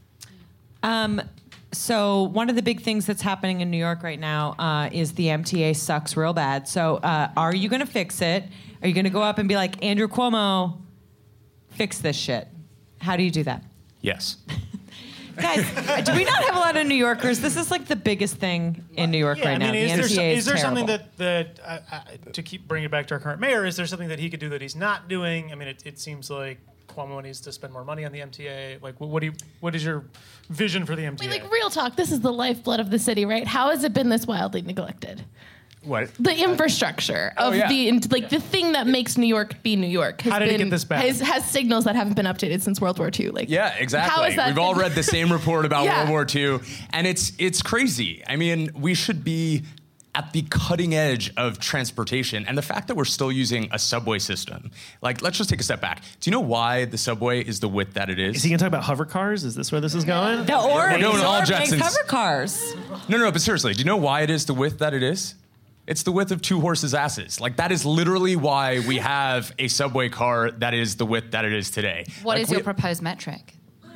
Um, so one of the big things that's happening in New York right now uh, is the M T A sucks real bad. So uh, are you going to fix it? Are you going to go up and be like, Andrew Cuomo, fix this shit? How do you do that? Yes. Guys, do we not have a lot of New Yorkers? This is like the biggest thing in New York Yeah, right I now. mean, The is there, M T A so- is is there something terrible. that, that uh, uh, to keep bringing it back to our current mayor, is there something that he could do that he's not doing? I mean, it, it seems like Cuomo needs to spend more money on the M T A. Like, what, what do you, what is your vision for the M T A? I mean, like, real talk, this is the lifeblood of the city, right? How has it been this wildly neglected? What? The infrastructure of Oh, yeah. the like the thing that makes New York be New York has How did it been get this bad? Has, has signals that haven't been updated since World War Two. Like, Yeah, exactly. How is that We've all been- read the same report about Yeah. World War Two, and it's it's crazy. I mean, we should be at the cutting edge of transportation, and the fact that we're still using a subway system. Like, let's just take a step back. Do you know why the subway is the width that it is? Is he going to talk about hover cars? Is this where this is going? The Orb, We're going the all Orb makes Jetsons. hover cars. No, no, no, but seriously, do you know why it is the width that it is? It's the width of two horses' asses. Like, that is literally why we have a subway car that is the width that it is today. What Like, is we- your proposed metric?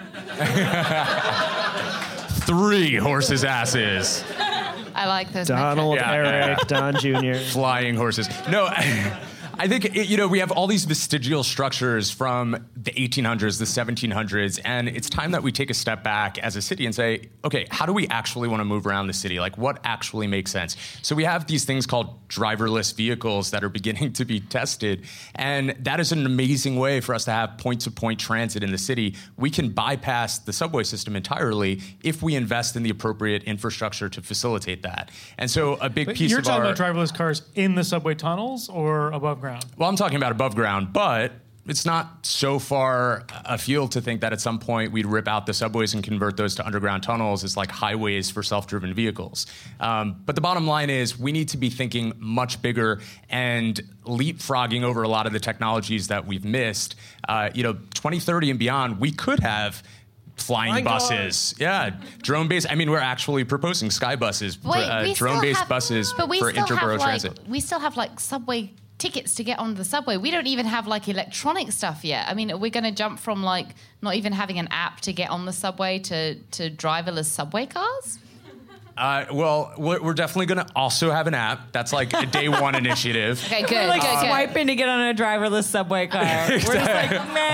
Three horses' asses. I like those Donald, metrics. Yeah. Eric, Don Junior Flying horses. No, I think, it, you know, we have all these vestigial structures from the eighteen hundreds, the seventeen hundreds, and it's time that we take a step back as a city and say, okay, how do we actually want to move around the city? Like, what actually makes sense? So we have these things called driverless vehicles that are beginning to be tested, and that is an amazing way for us to have point-to-point transit in the city. We can bypass the subway system entirely if we invest in the appropriate infrastructure to facilitate that. And so a big But piece you're of talking our... about driverless cars in the subway tunnels or above ground? Well, I'm talking about above ground, but it's not so far afield to think that at some point we'd rip out the subways and convert those to underground tunnels as like highways for self-driven vehicles. Um, but the bottom line is we need to be thinking much bigger and leapfrogging over a lot of the technologies that we've missed. Uh, you know, twenty thirty and beyond, we could have flying Flying buses. Yeah, drone-based. I mean, we're actually proposing sky buses, Wait, uh, we still drone-based have- buses but we for still interborough have, like, transit. We still have like subway tickets to get on the subway. We don't even have like electronic stuff yet. I mean, are we going to jump from like not even having an app to get on the subway to to driverless subway cars? Uh, well, we're we're definitely going to also have an app. That's like a day one initiative. Okay, We're good. like good, good. swiping to get on a driverless subway car. We're just like,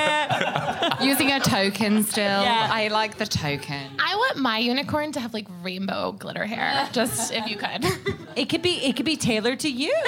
meh. Using a token still. Yeah. I like the token. I want my unicorn to have like rainbow glitter hair. Just if you could. It could be. It could be tailored to you.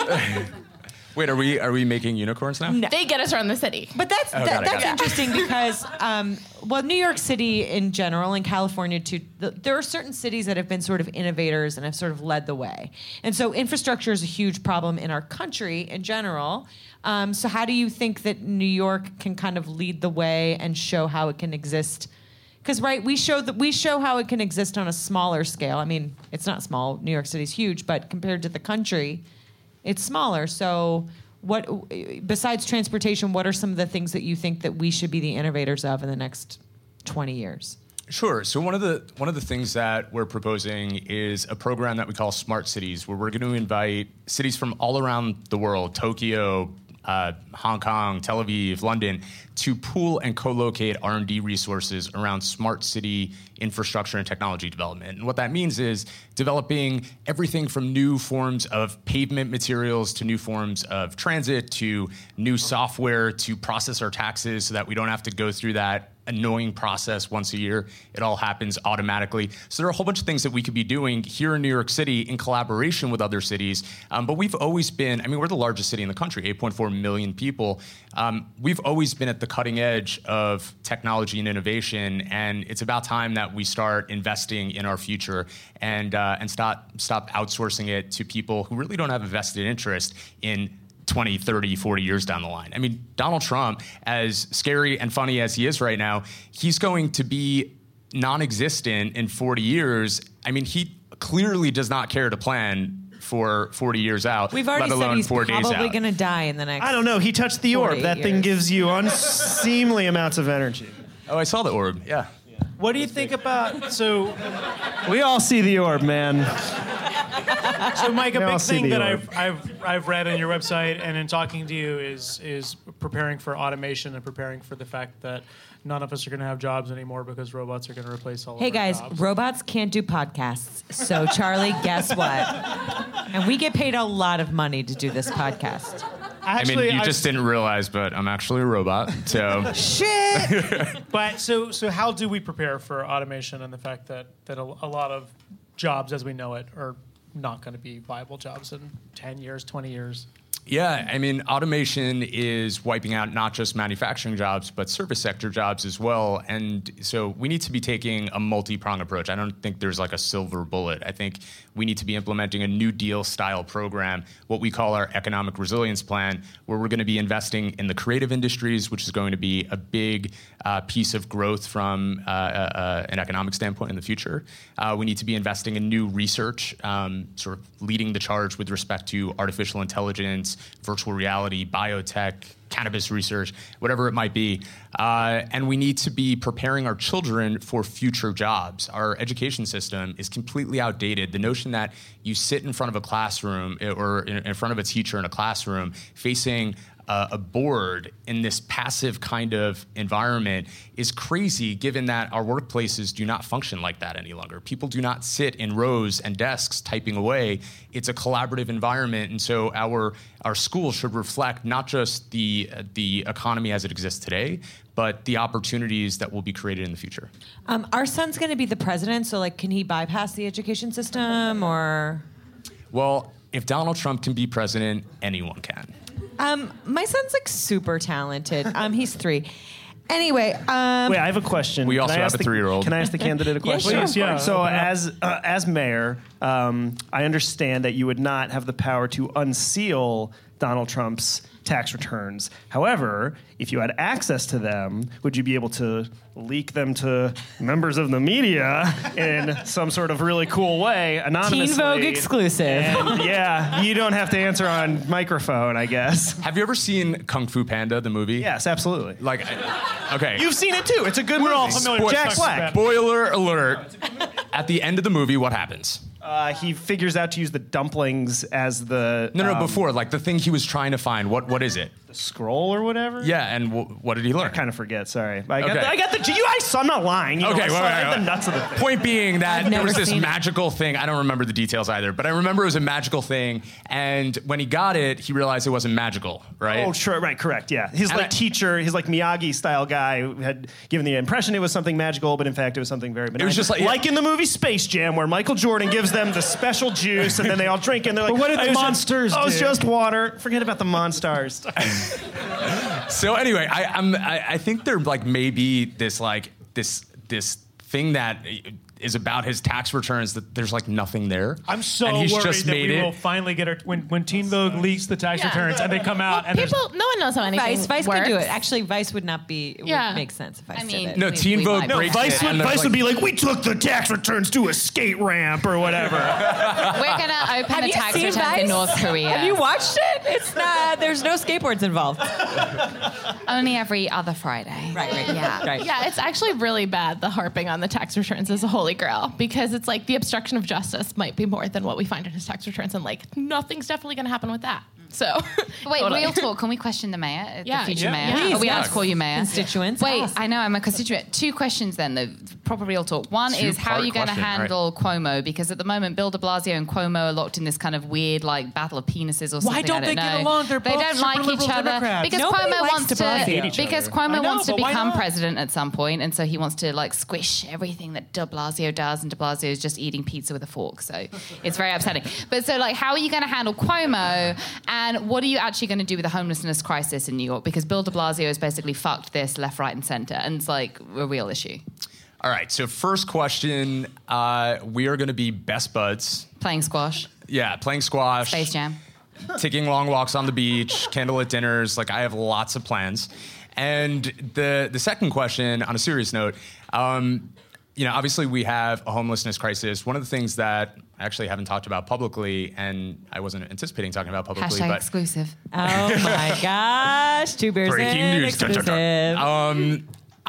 Wait, are we are we making unicorns now? No. They get us around the city. But that's Oh, that, got it, that's got it. interesting because, um, well, New York City in general and California too. The, there are certain cities that have been sort of innovators and have sort of led the way, and so infrastructure is a huge problem in our country in general. Um, so, how do you think that New York can kind of lead the way and show how it can exist? Because right, we show that we show how it can exist on a smaller scale. I mean, it's not small. New York City's huge, but compared to the country, it's smaller. So, what besides transportation, what are some of the things that you think that we should be the innovators of in the next twenty years? Sure. So one of the one of the things that we're proposing is a program that we call Smart Cities, where we're going to invite cities from all around the world, Tokyo, uh, Hong Kong, Tel Aviv, London, to pool and co-locate R and D resources around smart city infrastructure and technology development. And what that means is developing everything from new forms of pavement materials to new forms of transit to new software to process our taxes so that we don't have to go through that annoying process once a year. It all happens automatically. So there are a whole bunch of things that we could be doing here in New York City in collaboration with other cities. Um, but we've always been, I mean, we're the largest city in the country, eight point four million people. Um, we've always been at the cutting edge of technology and innovation, and it's about time that we start investing in our future and uh, and stop stop outsourcing it to people who really don't have a vested interest in twenty, thirty, forty years down the line. I mean, Donald Trump, as scary and funny as he is right now, he's going to be non-existent in forty years. I mean, he clearly does not care to plan for forty years out, We've already let said alone he's four days probably out. going to die in the next. I don't know. He touched the orb. forty That thing years. gives you unseemly amounts of energy. Oh, I saw the orb, yeah. What do you think about so? We all see the orb, man. So, Mike, a Now I'll big see thing the that orb. I've, I've I've read on your website and in talking to you is is preparing for automation and preparing for the fact that none of us are going to have jobs anymore because robots are going to replace all Hey of our guys, jobs. robots can't do podcasts. So Charlie, guess what? And we get paid a lot of money to do this podcast. Actually, I mean, you I've- just didn't realize, but I'm actually a robot, so... Shit! But so so how do we prepare for automation and the fact that that a, a lot of jobs as we know it are not going to be viable jobs in ten years, twenty years? Yeah, I mean, automation is wiping out not just manufacturing jobs, but service sector jobs as well. And so we need to be taking a multi-pronged approach. I don't think there's like a silver bullet. I think we need to be implementing a New Deal style program, what we call our economic resilience plan, where we're going to be investing in the creative industries, which is going to be a big uh, piece of growth from uh, uh, an economic standpoint in the future. Uh, we need to be investing in new research, um, sort of leading the charge with respect to artificial intelligence, virtual reality, biotech, cannabis research, whatever it might be. Uh, and we need to be preparing our children for future jobs. Our education system is completely outdated. The notion that you sit in front of a classroom or in, in front of a teacher in a classroom facing Uh, a board in this passive kind of environment is crazy, given that our workplaces do not function like that any longer. People do not sit in rows and desks typing away. It's a collaborative environment, and so our our schools should reflect not just the uh, the economy as it exists today, but the opportunities that will be created in the future. Um, our son's going to be the president, so like, can he bypass the education system or? Well, if Donald Trump can be president, anyone can. Um, my son's like super talented. Um, he's three. Anyway, um, Wait, I have a question. We Can also I have ask a the- three-year-old. Can I ask the candidate a Yeah, question? sure, Please, yeah. So, Open up. as uh, as mayor, um, I understand that you would not have the power to unseal Donald Trump's tax returns. However, if you had access to them, would you be able to leak them to members of the media in some sort of really cool way, anonymously? Teen Vogue exclusive. And yeah, you don't have to answer on microphone, I guess. Have you ever seen Kung Fu Panda, the movie? Yes, absolutely. Like, I- okay. You've seen it too. It's a good We're movie. all familiar with Jack Kung Fu Black. Panda. Spoiler alert. At the end of the movie, what happens? Uh, he figures out to use the dumplings as the No, no, um, before, like the thing he was trying to find. What, what is it? the scroll or whatever. Yeah, and w- what did he learn? I kind of forget. Sorry, I got, Okay. the, I got the. You, I saw. I'm not lying. You know, Okay, I, wait, saw, wait, I had wait. the nuts of the thing. Point being that there never was this seen it. magical thing. I don't remember the details either, but I remember it was a magical thing. And when he got it, he realized it wasn't magical, right? Oh, sure, right, correct, yeah. His And like I- teacher, his like Miyagi style guy, who had given the impression it was something magical, but in fact it was something very benign. was just like- like in the movie Space Jam, where Michael Jordan gives them the special juice, and then they all drink, and they're like, But what did "Oh, the it was monsters just, Oh, it's do?" just water. Forget about the monsters. So anyway, I, I'm, I, I think there like may be this like this this thing that is about his tax returns that there's like nothing there. I'm so and he's worried just that made we it. will finally get our when when Teen Vogue leaks the tax Yeah. returns and they come out Well, and there's people, no one knows how anything Vice, Vice works. could do it. Actually, Vice would not be. It Yeah. would make sense if I, I said mean- it. No, We- Teen we Vogue might- No, breaks Vice it, would and there's, Vice like- would be like, we took the tax returns to a skate ramp or whatever. We're going to open Have the you tax seen returns Vice? in North Korea. Have you watched it? It's not. There's no skateboards involved. Only every other Friday. Right, right, Yeah. right. Yeah, it's actually really bad, the harping on the tax returns as a holy grail, because it's like the obstruction of justice might be more than what we find in his tax returns, and like nothing's definitely going to happen with that. So, Wait, Totally. real talk. Can we question the mayor, Yeah, the future yeah, mayor? yeah. Are we allowed Please, to call you mayor? Constituents. Wait, Ask. I know I'm a constituent. Two questions then. The proper real talk. One is how are you going to handle right? Cuomo? Because at the moment, Bill de Blasio and Cuomo are locked in this kind of weird, like, battle of penises or something. Why don't, I don't they know. get along? They're they both don't like each other Democrats. because Nobody Cuomo likes wants de Blasio. to because Cuomo know, wants to but why become not? president at some point, and so he wants to like squish everything that de Blasio does, and de Blasio is just eating pizza with a fork. So it's very upsetting. But so, like, how are you going to handle Cuomo, and what are you actually going to do with the homelessness crisis in New York? Because Bill de Blasio has basically fucked this left, right, and center, and it's like a real issue. All right, so first question, uh, we are going to be best buds. Playing squash. Yeah, playing squash. Space Jam. Taking long walks on the beach, candlelit dinners. Like, I have lots of plans. And the the second question, on a serious note, um, you know, obviously we have a homelessness crisis. One of the things that I actually haven't talked about publicly, and I wasn't anticipating talking about publicly, Hashtag but exclusive. Oh my gosh, two beers breaking in, news. Dun, dun, exclusive. dun. Um,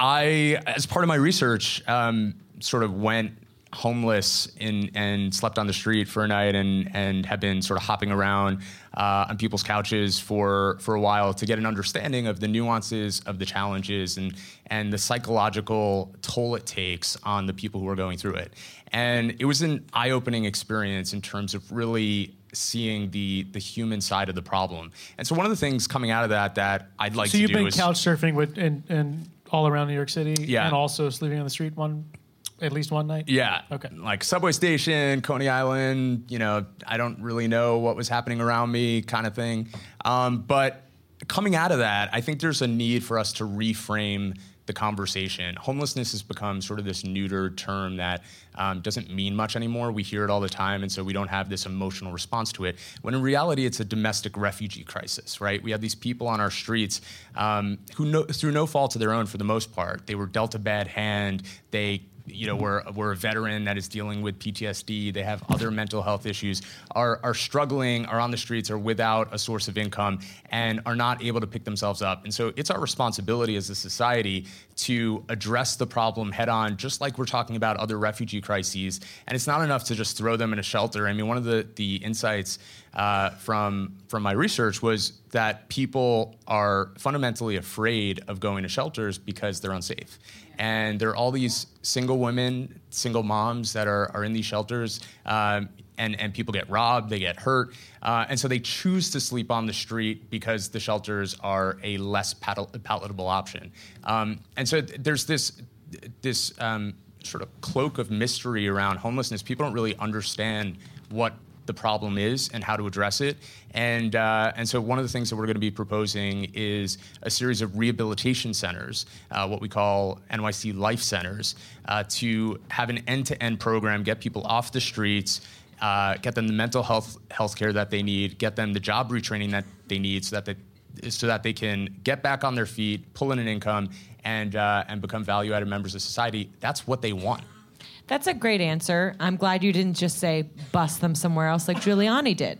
I, as part of my research, um, sort of went homeless in, and slept on the street for a night, and and have been sort of hopping around uh, on people's couches for for a while to get an understanding of the nuances of the challenges and and the psychological toll it takes on the people who are going through it. And it was an eye-opening experience in terms of really seeing the the human side of the problem. And so one of the things coming out of that that I'd like so to you've do been is couch surfing with and and all around New York City, Yeah. and also sleeping on the street one, at least one night. Yeah. Okay. Like subway station, Coney Island, you know, I don't really know what was happening around me kind of thing. Um, but coming out of that, I think there's a need for us to reframe the conversation. Homelessness has become sort of this neutered term that um, doesn't mean much anymore. We hear it all the time, and so we don't have this emotional response to it. When in reality, it's a domestic refugee crisis, right? We have these people on our streets um, who, no, through no fault of their own, for the most part, they were dealt a bad hand. They you know, we're, we're a veteran that is dealing with P T S D. They have other mental health issues, are, are struggling, are on the streets, are without a source of income, and are not able to pick themselves up. And so it's our responsibility as a society to address the problem head on, just like we're talking about other refugee crises. And it's not enough to just throw them in a shelter. I mean, one of the, the insights uh, from, from my research was that people are fundamentally afraid of going to shelters because they're unsafe. And there are all these single women, single moms that are, are in these shelters, um, and, and people get robbed, they get hurt. Uh, and so they choose to sleep on the street because the shelters are a less pal- palatable option. Um, and so th- there's this, this um, sort of cloak of mystery around homelessness. People don't really understand what the problem is and how to address it. And uh, and so one of the things that we're going to be proposing is a series of rehabilitation centers, uh, what we call N Y C Life Centers, uh, to have an end-to-end program, get people off the streets, uh, get them the mental health health care that they need, get them the job retraining that they need so that they, so that they can get back on their feet, pull in an income, and uh, and become value-added members of society. That's what they want. That's a great answer. I'm glad you didn't just say bust them somewhere else like Giuliani did.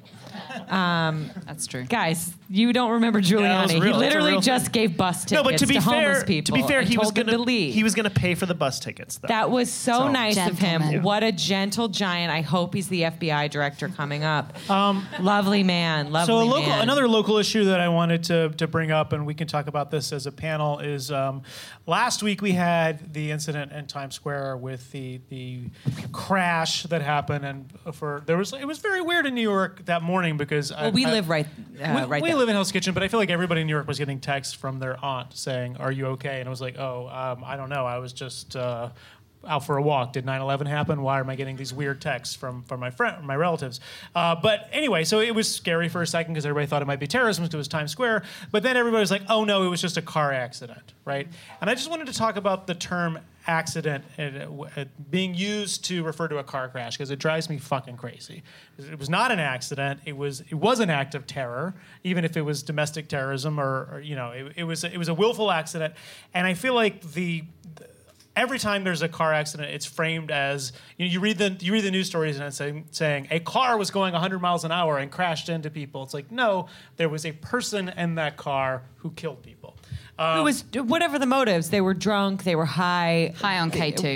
Um, That's true. Guys, you don't remember Giuliani. Yeah, it was real. He It's a literally real just thing. gave bus tickets No, but to be to fair, homeless people. to be fair, and he was told them gonna to leave. he was gonna pay for the bus tickets. Though. That was so, So- nice of him. Gentleman. What a gentle giant. I hope he's the F B I director coming up. Um, lovely man. Lovely So a local, man. another local issue that I wanted to, to bring up, and we can talk about this as a panel, is um, last week we had the incident in Times Square with the the crash that happened, and for there was it was very weird in New York that morning because Well, we live right, uh, we, right we there. live in Hell's Kitchen, but I feel like everybody in New York was getting texts from their aunt saying, "Are you okay?" And I was like, "Oh, um, I don't know. I was just." Uh, out for a walk. Did nine eleven happen? Why am I getting these weird texts from, from my friend, my relatives? Uh, but anyway, so it was scary for a second because everybody thought it might be terrorism because it was Times Square. But then everybody was like, oh no, it was just a car accident, right? And I just wanted to talk about the term accident uh, uh, being used to refer to a car crash because it drives me fucking crazy. It was not an accident. It was it was an act of terror, even if it was domestic terrorism or, or you know, it, it was it was a willful accident. And I feel like the, the every time there's a car accident, it's framed as you know, you read the you read the news stories and it's saying, saying a car was going one hundred miles an hour and crashed into people. It's like no, there was a person in that car who killed people. Um, It was whatever the motives. They were drunk. They were high. High on K two.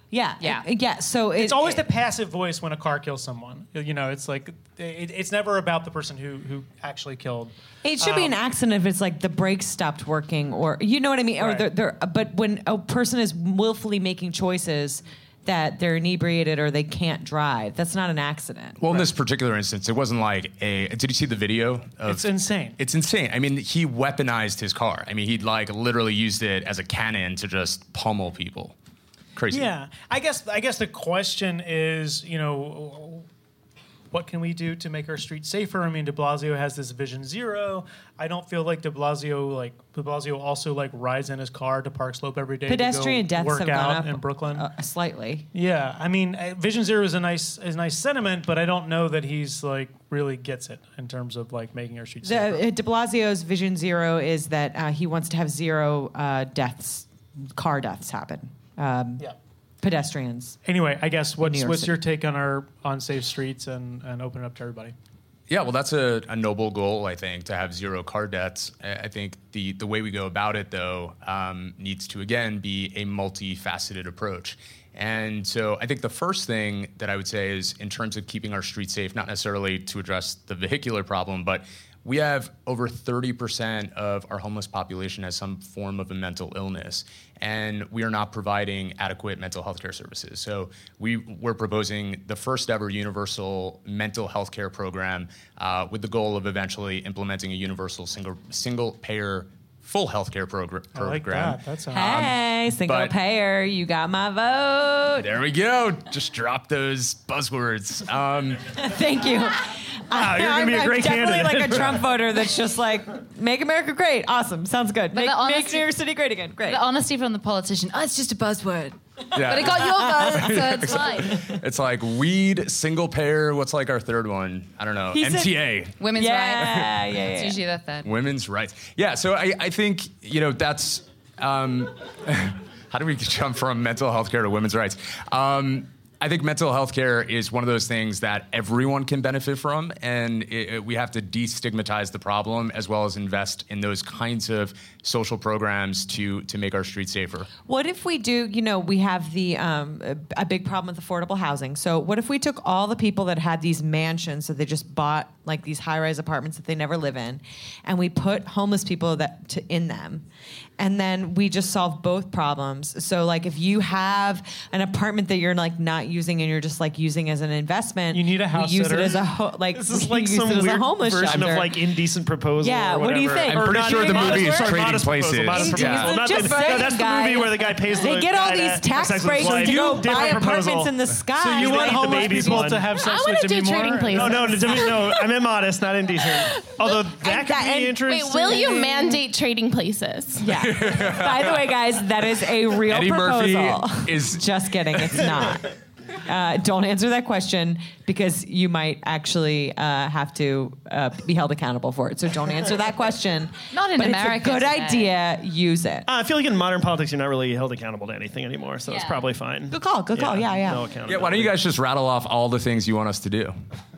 Yeah, Yeah. uh, yeah. So it, It's always it, the passive voice when a car kills someone. You know, it's like it, it's never about the person who who actually killed. It should be an Um, accident if it's like the brakes stopped working, or you know what I mean. Or Right. they're, they're, but when a person is willfully making choices that they're inebriated or they can't drive, that's not an accident. Well, in this particular instance, it wasn't like a. Did you see the video? Of, It's insane. It's insane. I mean, he weaponized his car. I mean, he'd like literally used it as a cannon to just pummel people. Crazy. Yeah, I guess I guess the question is, you know, what can we do to make our streets safer? I mean, De Blasio has this Vision Zero. I don't feel like De Blasio like De Blasio also like rides in his car to Park Slope every day. Pedestrian to go deaths work have out gone up in Brooklyn. uh, slightly. Yeah, I mean, uh, Vision Zero is a nice is a nice sentiment, but I don't know that he's like really gets it in terms of like making our streets safer. The, uh, De Blasio's Vision Zero is that uh, he wants to have zero uh, deaths, car deaths happen. Um, Yeah. Pedestrians. Anyway, I guess New what's York what's City. your take on our on safe streets and and open it up to everybody? Yeah, well, that's a, a noble goal, I think, to have zero car deaths. I I think the, the way we go about it, though, um, needs to, again, be a multifaceted approach. And so I think the first thing that I would say is in terms of keeping our streets safe, not necessarily to address the vehicular problem, but we have over thirty percent of our homeless population has some form of a mental illness, and we are not providing adequate mental health care services. So we, we're proposing the first ever universal mental health care program uh, with the goal of eventually implementing a universal single, single payer full health care progr- I like program. that. That sounds. Hey, single but- payer, you got my vote. There we go. Just drop those buzzwords. Um, Thank you. Wow, you're gonna be a I'm, great I'm definitely candidate. like a Trump voter that's just like, make America great. Awesome. Sounds good. Make, the make honesty- New York City great again. Great. The honesty from the politician, oh, it's just a buzzword. yeah. But it got your vote, so it's fine. It's like weed, single payer. What's like our third one? I don't know. He said- M T A. Women's rights. yeah, yeah, It's yeah. usually the third. Women's rights. Yeah, so I, I think, you know, that's, um, how do we jump from mental health care to women's rights? Um, I think mental health care is one of those things that everyone can benefit from, and it, it- we have to destigmatize the problem as well as invest in those kinds of social programs to, to make our streets safer. What if we do, you know, we have the um, a, a big problem with affordable housing. So what if we took all the people that had these mansions that they just bought, like these high-rise apartments that they never live in, and we put homeless people that to, in them, and then we just solve both problems. So like if you have an apartment that you're like not using and you're just like using as an investment, You need a house we use sitter. it as a ho- like This is we like use some it as weird a homeless version shelter. of like Indecent Proposal. Yeah, or what do you whatever. think? I'm Or pretty not sure the Indecent- movie is sorry, Trading Modest Proposal, Places. Modest Indecent Proposal. Not Just the- saying, no, that's the guys. movie where the guy pays They the get all guy to these have tax sex with his breaks wife. to go Different buy proposal. apartments in the sky. So you He's want the homeless babies people one. to have sex I with wanna Demi do Moore? Trading Places. No, no, no, no, I meant Modest, not Indecent. Although that And could that- be and- interesting. Wait, will you mandate trading places? Yeah. By the way, guys, that is a real Eddie proposal. Murphy is Just kidding. It's not. Uh, don't answer that question because you might actually uh, have to uh, be held accountable for it. So don't answer that question. Not in but America It's a good today. idea. Use it. Uh, I feel like in modern politics, you're not really held accountable to anything anymore, so it's Yeah. probably fine. Good call. Good call. Yeah, yeah. No accountability. Yeah, why don't you guys just rattle off all the things you want us to do?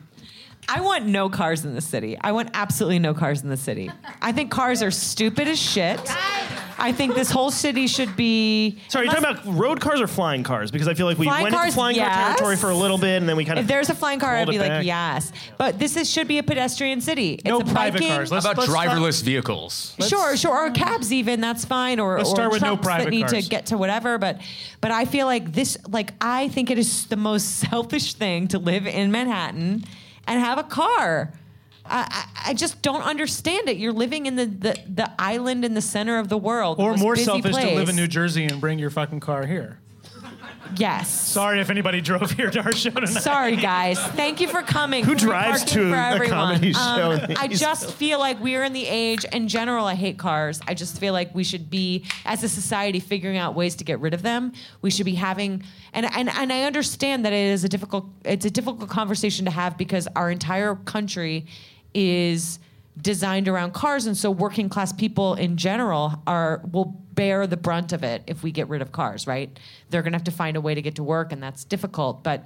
I want no cars in the city. I want absolutely no cars in the city. I think cars are stupid as shit. I think this whole city should be. Sorry, you're talking about road cars or flying cars? Because I feel like we Flying went cars, into flying car yes. territory for a little bit, and then we kind of. If there's a flying car, I'd rolled be it like, back. yes. But this is, should be a pedestrian city. It's No a private biking- cars. How Let's- about let's start- driverless vehicles? Sure, sure, or cabs even. That's fine. Or, Let's or start with no trucks private that need cars. to get to whatever. But, but I feel like this. Like I think it is the most selfish thing to live in Manhattan and have a car. I, I, I just don't understand it. You're living in the, the, the island in the center of the world. the Or most more busy selfish to live place. in New Jersey and bring your fucking car here. Yes. Sorry if anybody drove here to our show tonight. Sorry, guys. Thank you for coming. Who Free drives parking to for a everyone. comedy Um, show in I East just feel like we're in the age, in general, I hate cars. I just feel like we should be, as a society, figuring out ways to get rid of them. We should be having, and and, and I understand that it is a difficult, it's a difficult conversation to have because our entire country is designed around cars, and so working class people in general are will bear the brunt of it if we get rid of cars, right? They're going to have to find a way to get to work, and that's difficult, but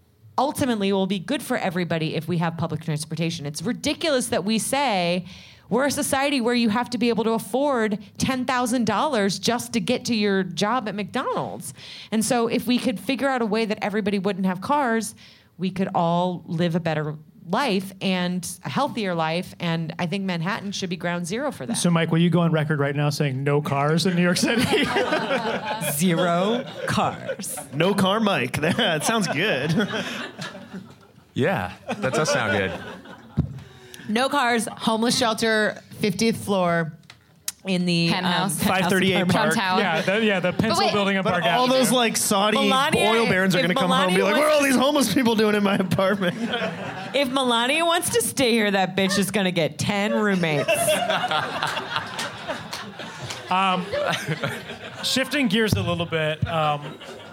ultimately it will be good for everybody if we have public transportation. It's ridiculous that we say We're a society where you have to be able to afford ten thousand dollars just to get to your job at McDonald's. And so if we could figure out a way that everybody wouldn't have cars, we could all live a better life and a healthier life. And I think Manhattan should be ground zero for that. So, Mike, will you go on record right now saying no cars in New York City? Zero cars. No car, Mike. That sounds good. Yeah, that does sound good. No cars, homeless shelter, fiftieth floor in the Penthouse. um, five thirty-eight apartment. Park. Tower. yeah, the, yeah, the pencil wait, building on But Park all Avenue. those like Saudi Melania- oil barons are if going to come home and be Melania like, what are all wants- these homeless people doing in my apartment? If Melania wants to stay here, that bitch is going to get ten roommates. Shifting gears a little bit, um,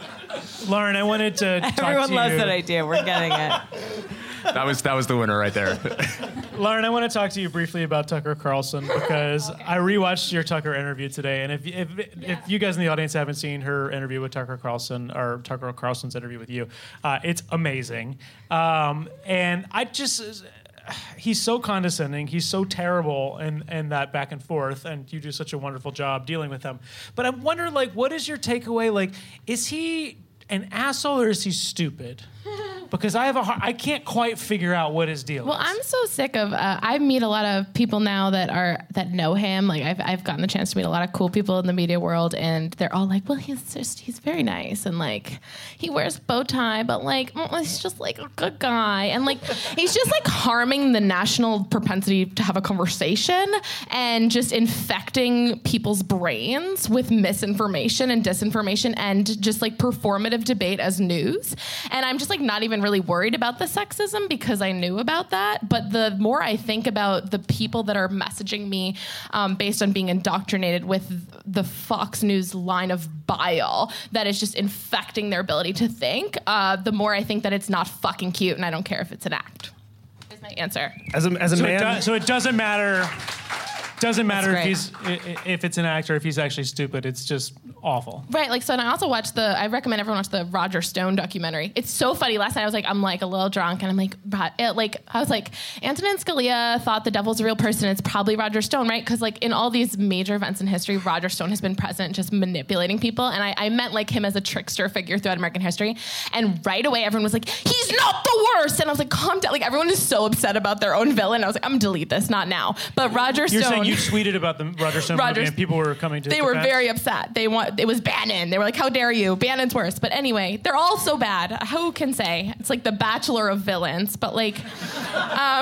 Lauren, I wanted to talk Everyone to loves you. that idea. We're getting it. That was that was the winner right there. Lauren, I want to talk to you briefly about Tucker Carlson because I rewatched your Tucker interview today, and if if, if you guys in the audience haven't seen her interview with Tucker Carlson or Tucker Carlson's interview with you, uh, it's amazing. Um, and I just. He's so condescending. He's so terrible in, in that back and forth, and you do such a wonderful job dealing with him. But I wonder, like, what is your takeaway? Like, is he an asshole or is he stupid? Because I have a hard, I can't quite figure out what his deal Well, is. I'm so sick of. Uh, I meet a lot of people now that are that know him. Like I've I've gotten the chance to meet a lot of cool people in the media world, and they're all like, "Well, he's just he's very nice, and like he wears bow tie, but like mm, he's just like a good guy, and like he's just like harming the national propensity to have a conversation and just infecting people's brains with misinformation and disinformation and just like performative debate as news." And I'm just like not even really worried about the sexism because I knew about that. But the more I think about the people that are messaging me um, based on being indoctrinated with the Fox News line of bile that is just infecting their ability to think, uh, the more I think that it's not fucking cute, and I don't care if it's an act. Is my answer. As a, as a so, man, it does, so it doesn't matter. Doesn't matter if great. he's i- if it's an actor, if he's actually stupid. It's just awful. Right, like so, and I also watched the. I recommend everyone watch the Roger Stone documentary. It's so funny. Last night I was like, I'm like a little drunk, and I'm like, Rod- it, like I was like, Antonin Scalia thought the devil's a real person. It's probably Roger Stone, right? Because like in all these major events in history, Roger Stone has been present, just manipulating people, and I, I meant like him as a trickster figure throughout American history. And right away, everyone was like, he's not the worst, and I was like, calm down. Like everyone is so upset about their own villain. I was like, I'm gonna delete this, not now. But Roger You're Stone. saying you tweeted about the Roger Stone Roger- movie and people were coming to. They his were defense? very upset. They want it was Bannon. They were like, "How dare you? Bannon's worse." But anyway, they're all so bad. Who can say? It's like the Bachelor of villains. But like, um,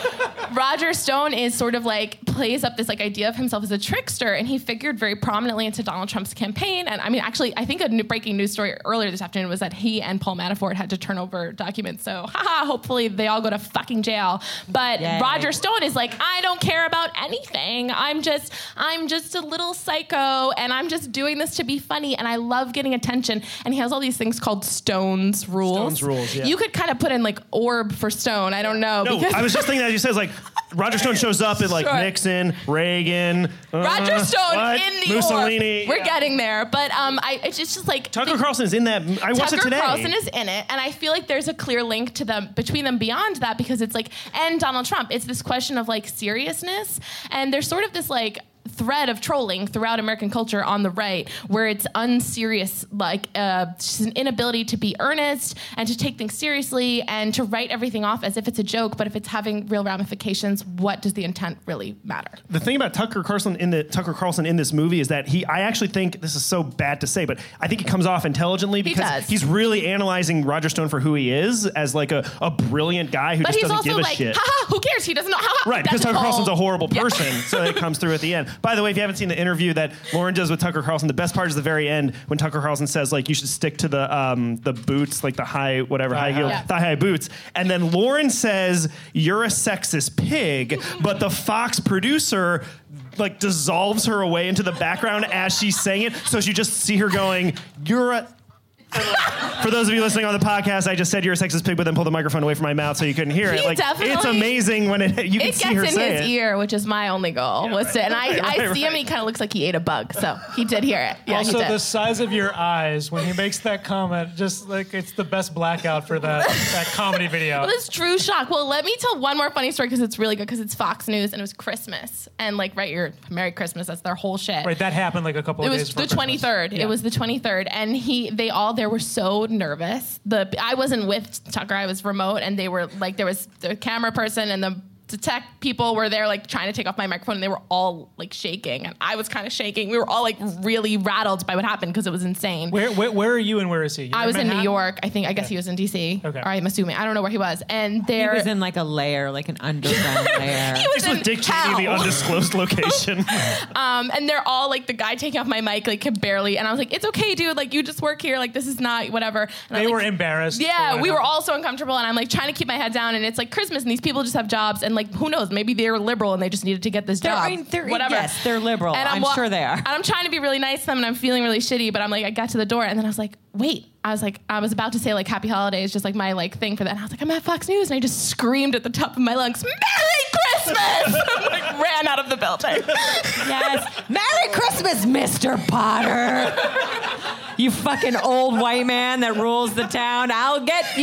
Roger Stone is sort of like plays up this like idea of himself as a trickster, and he figured very prominently into Donald Trump's campaign. And I mean, actually, I think a new breaking news story earlier this afternoon was that he and Paul Manafort had to turn over documents. So, haha, hopefully they all go to fucking jail. But Yay. Roger Stone is like, I don't care about anything. I'm just, I'm just a little psycho, and I'm just doing this to be funny, and I love getting attention. And he has all these things called Stone's rules. Stone's rules, yeah. You could kind of put in like orb for Stone. I don't know. no, because I was just thinking that you says like Roger Stone shows up in like Sure. Nixon, Reagan, uh, Roger Stone what? in the Mussolini. orb. We're Yeah. getting there, but um, I it's just like Tucker the- Carlson is in that. I watched Tucker it today. Carlson is in it, and I feel like there's a clear link to them between them beyond that because it's like, and Donald Trump. It's this question of like seriousness, and there's sort of this like thread of trolling throughout American culture on the right, where it's unserious, like uh, just an inability to be earnest and to take things seriously and to write everything off as if it's a joke. But if it's having real ramifications, what does the intent really matter? The thing about Tucker Carlson in the Tucker Carlson in this movie is that he. I actually think this is so bad to say, but I think he comes off intelligently because does. he's really analyzing Roger Stone for who he is as like a, a brilliant guy who But just he's doesn't also give a like, shit. haha, who cares? He doesn't know. Haha. Right, because That's Tucker his Carlson's a whole- horrible Yeah. person, so it comes through at the end. By the way, if you haven't seen the interview that Lauren does with Tucker Carlson, the best part is the very end when Tucker Carlson says like you should stick to the um, the boots, like the high whatever high heel Yeah. thigh high boots, and then Lauren says you're a sexist pig, but the Fox producer like dissolves her away into the background as she's saying it, so you just see her going, "You're a." For those of you listening on the podcast, I just said you're a sexist pig, but then pulled the microphone away from my mouth so you couldn't hear it. He Like definitely- it's amazing when it you can It see gets her in say his it. ear, which is my only goal. was to, and I, right, I right, see him, and he right. kind of looks like he ate a bug. So he did hear it. Yeah, also, he did. the size of your eyes when he makes that comment, just like it's the best blackout for that that comedy video. It was true shock. Well, let me tell one more funny story because it's really good because it's Fox News and it was Christmas and like right, your Merry Christmas. That's their whole shit. Right, that happened like a couple It of days was before the Christmas. twenty-third. Yeah. It was the twenty-third, and he, they all there were so nervous. The I wasn't with Tucker. I was remote, and they were like, there was the camera person and the. The tech people were there, like trying to take off my microphone, and they were all like shaking, and I was kind of shaking. We were all like really rattled by what happened because it was insane. Where, where where are you and where is he? You're I was in New Manhattan? York. I think. I guess he was in D C. Okay. Or I'm assuming. I don't know where he was. And He there was in like a lair, like an underground lair. he was This was in Dick Cheney, the hell. undisclosed location. Um, and they're all like the guy taking off my mic, like could barely. And I was like, "It's okay, dude. Like you just work here. Like this is not whatever." And They I'm were like, embarrassed. for Yeah, what we were happened. all so uncomfortable, and I'm like trying to keep my head down. And it's like Christmas, and these people just have jobs, and like who knows? Maybe they're liberal and they just needed to get this They're- job. I mean, they're- whatever. yes, they're liberal. I'm wa- sure they are. And I'm trying to be really nice to them, and I'm feeling really shitty. But I'm like, I got to the door, and then I was like, wait. I was like, I was about to say like Happy Holidays, just like my like thing for that. And I was like, I'm at Fox News, and I just screamed at the top of my lungs, Merry Christmas! And like ran out of the building. Yes. Merry Christmas, Mister Potter. You fucking old white man that rules the town. I'll get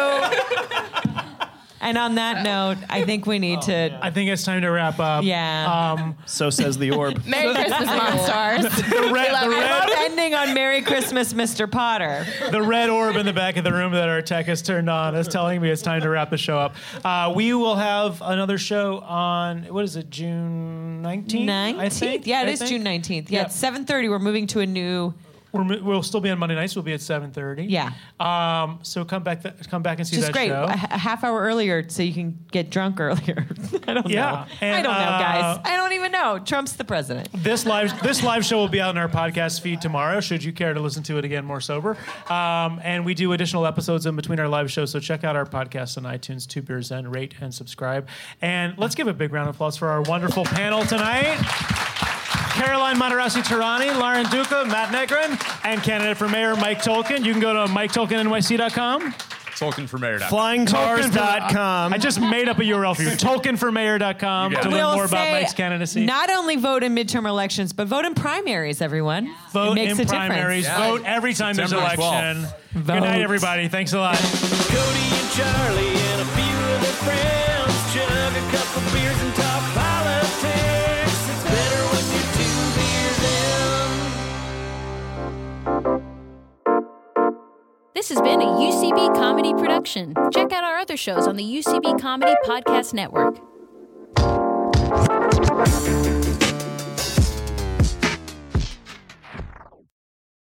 you. And on that note, I think we need to. I think it's time to wrap up. Yeah. Um, So says the orb. Merry Christmas, Monstars. the red, the I love red, ending on Merry Christmas, Mister Potter. the red orb in the back of the room that our tech has turned on is telling me it's time to wrap the show up. Uh, we will have another show on, what is it, June nineteenth? I think? nineteenth. Yeah, it I is think? June nineteenth. Yeah, Yeah. it's seven thirty. We're moving to a new. We're, mo- we'll still be on Monday nights. We'll be at seven thirty. Yeah. Um, so come back, th- come back and see Just that great. show. A, a half hour earlier so you can get drunk earlier. I don't Yeah, know. I and, don't know, uh, guys. I don't even know. Trump's the president. This live this live show will be out on our podcast feed tomorrow, should you care to listen to it again more sober. Um, and we do additional episodes in between our live shows, so check out our podcast on iTunes, Two Beers In, rate and subscribe. And let's give a big round of applause for our wonderful panel tonight. Caroline Matarasi-Tirani, Lauren Duca, Matt Negrin, and candidate for mayor Mike Tolkien. You can go to mike tolkien n y c dot com. Tolkien for mayor. flying cars dot com. I just made up a U R L for you. tolkien for mayor dot com You got to it. learn We'll more about say Mike's candidacy. Not only vote in midterm elections, but vote in primaries, everyone. Vote it makes in a primaries. difference. Vote every time there's an September election. twelfth. Good Vote. night, everybody. Thanks a lot. Cody and Charlie and a few of their friends chug a couple beers and talk politics. It's better when you're two beers in. This has been a U C B Comedy production. Check out our other shows on the U C B Comedy Podcast Network.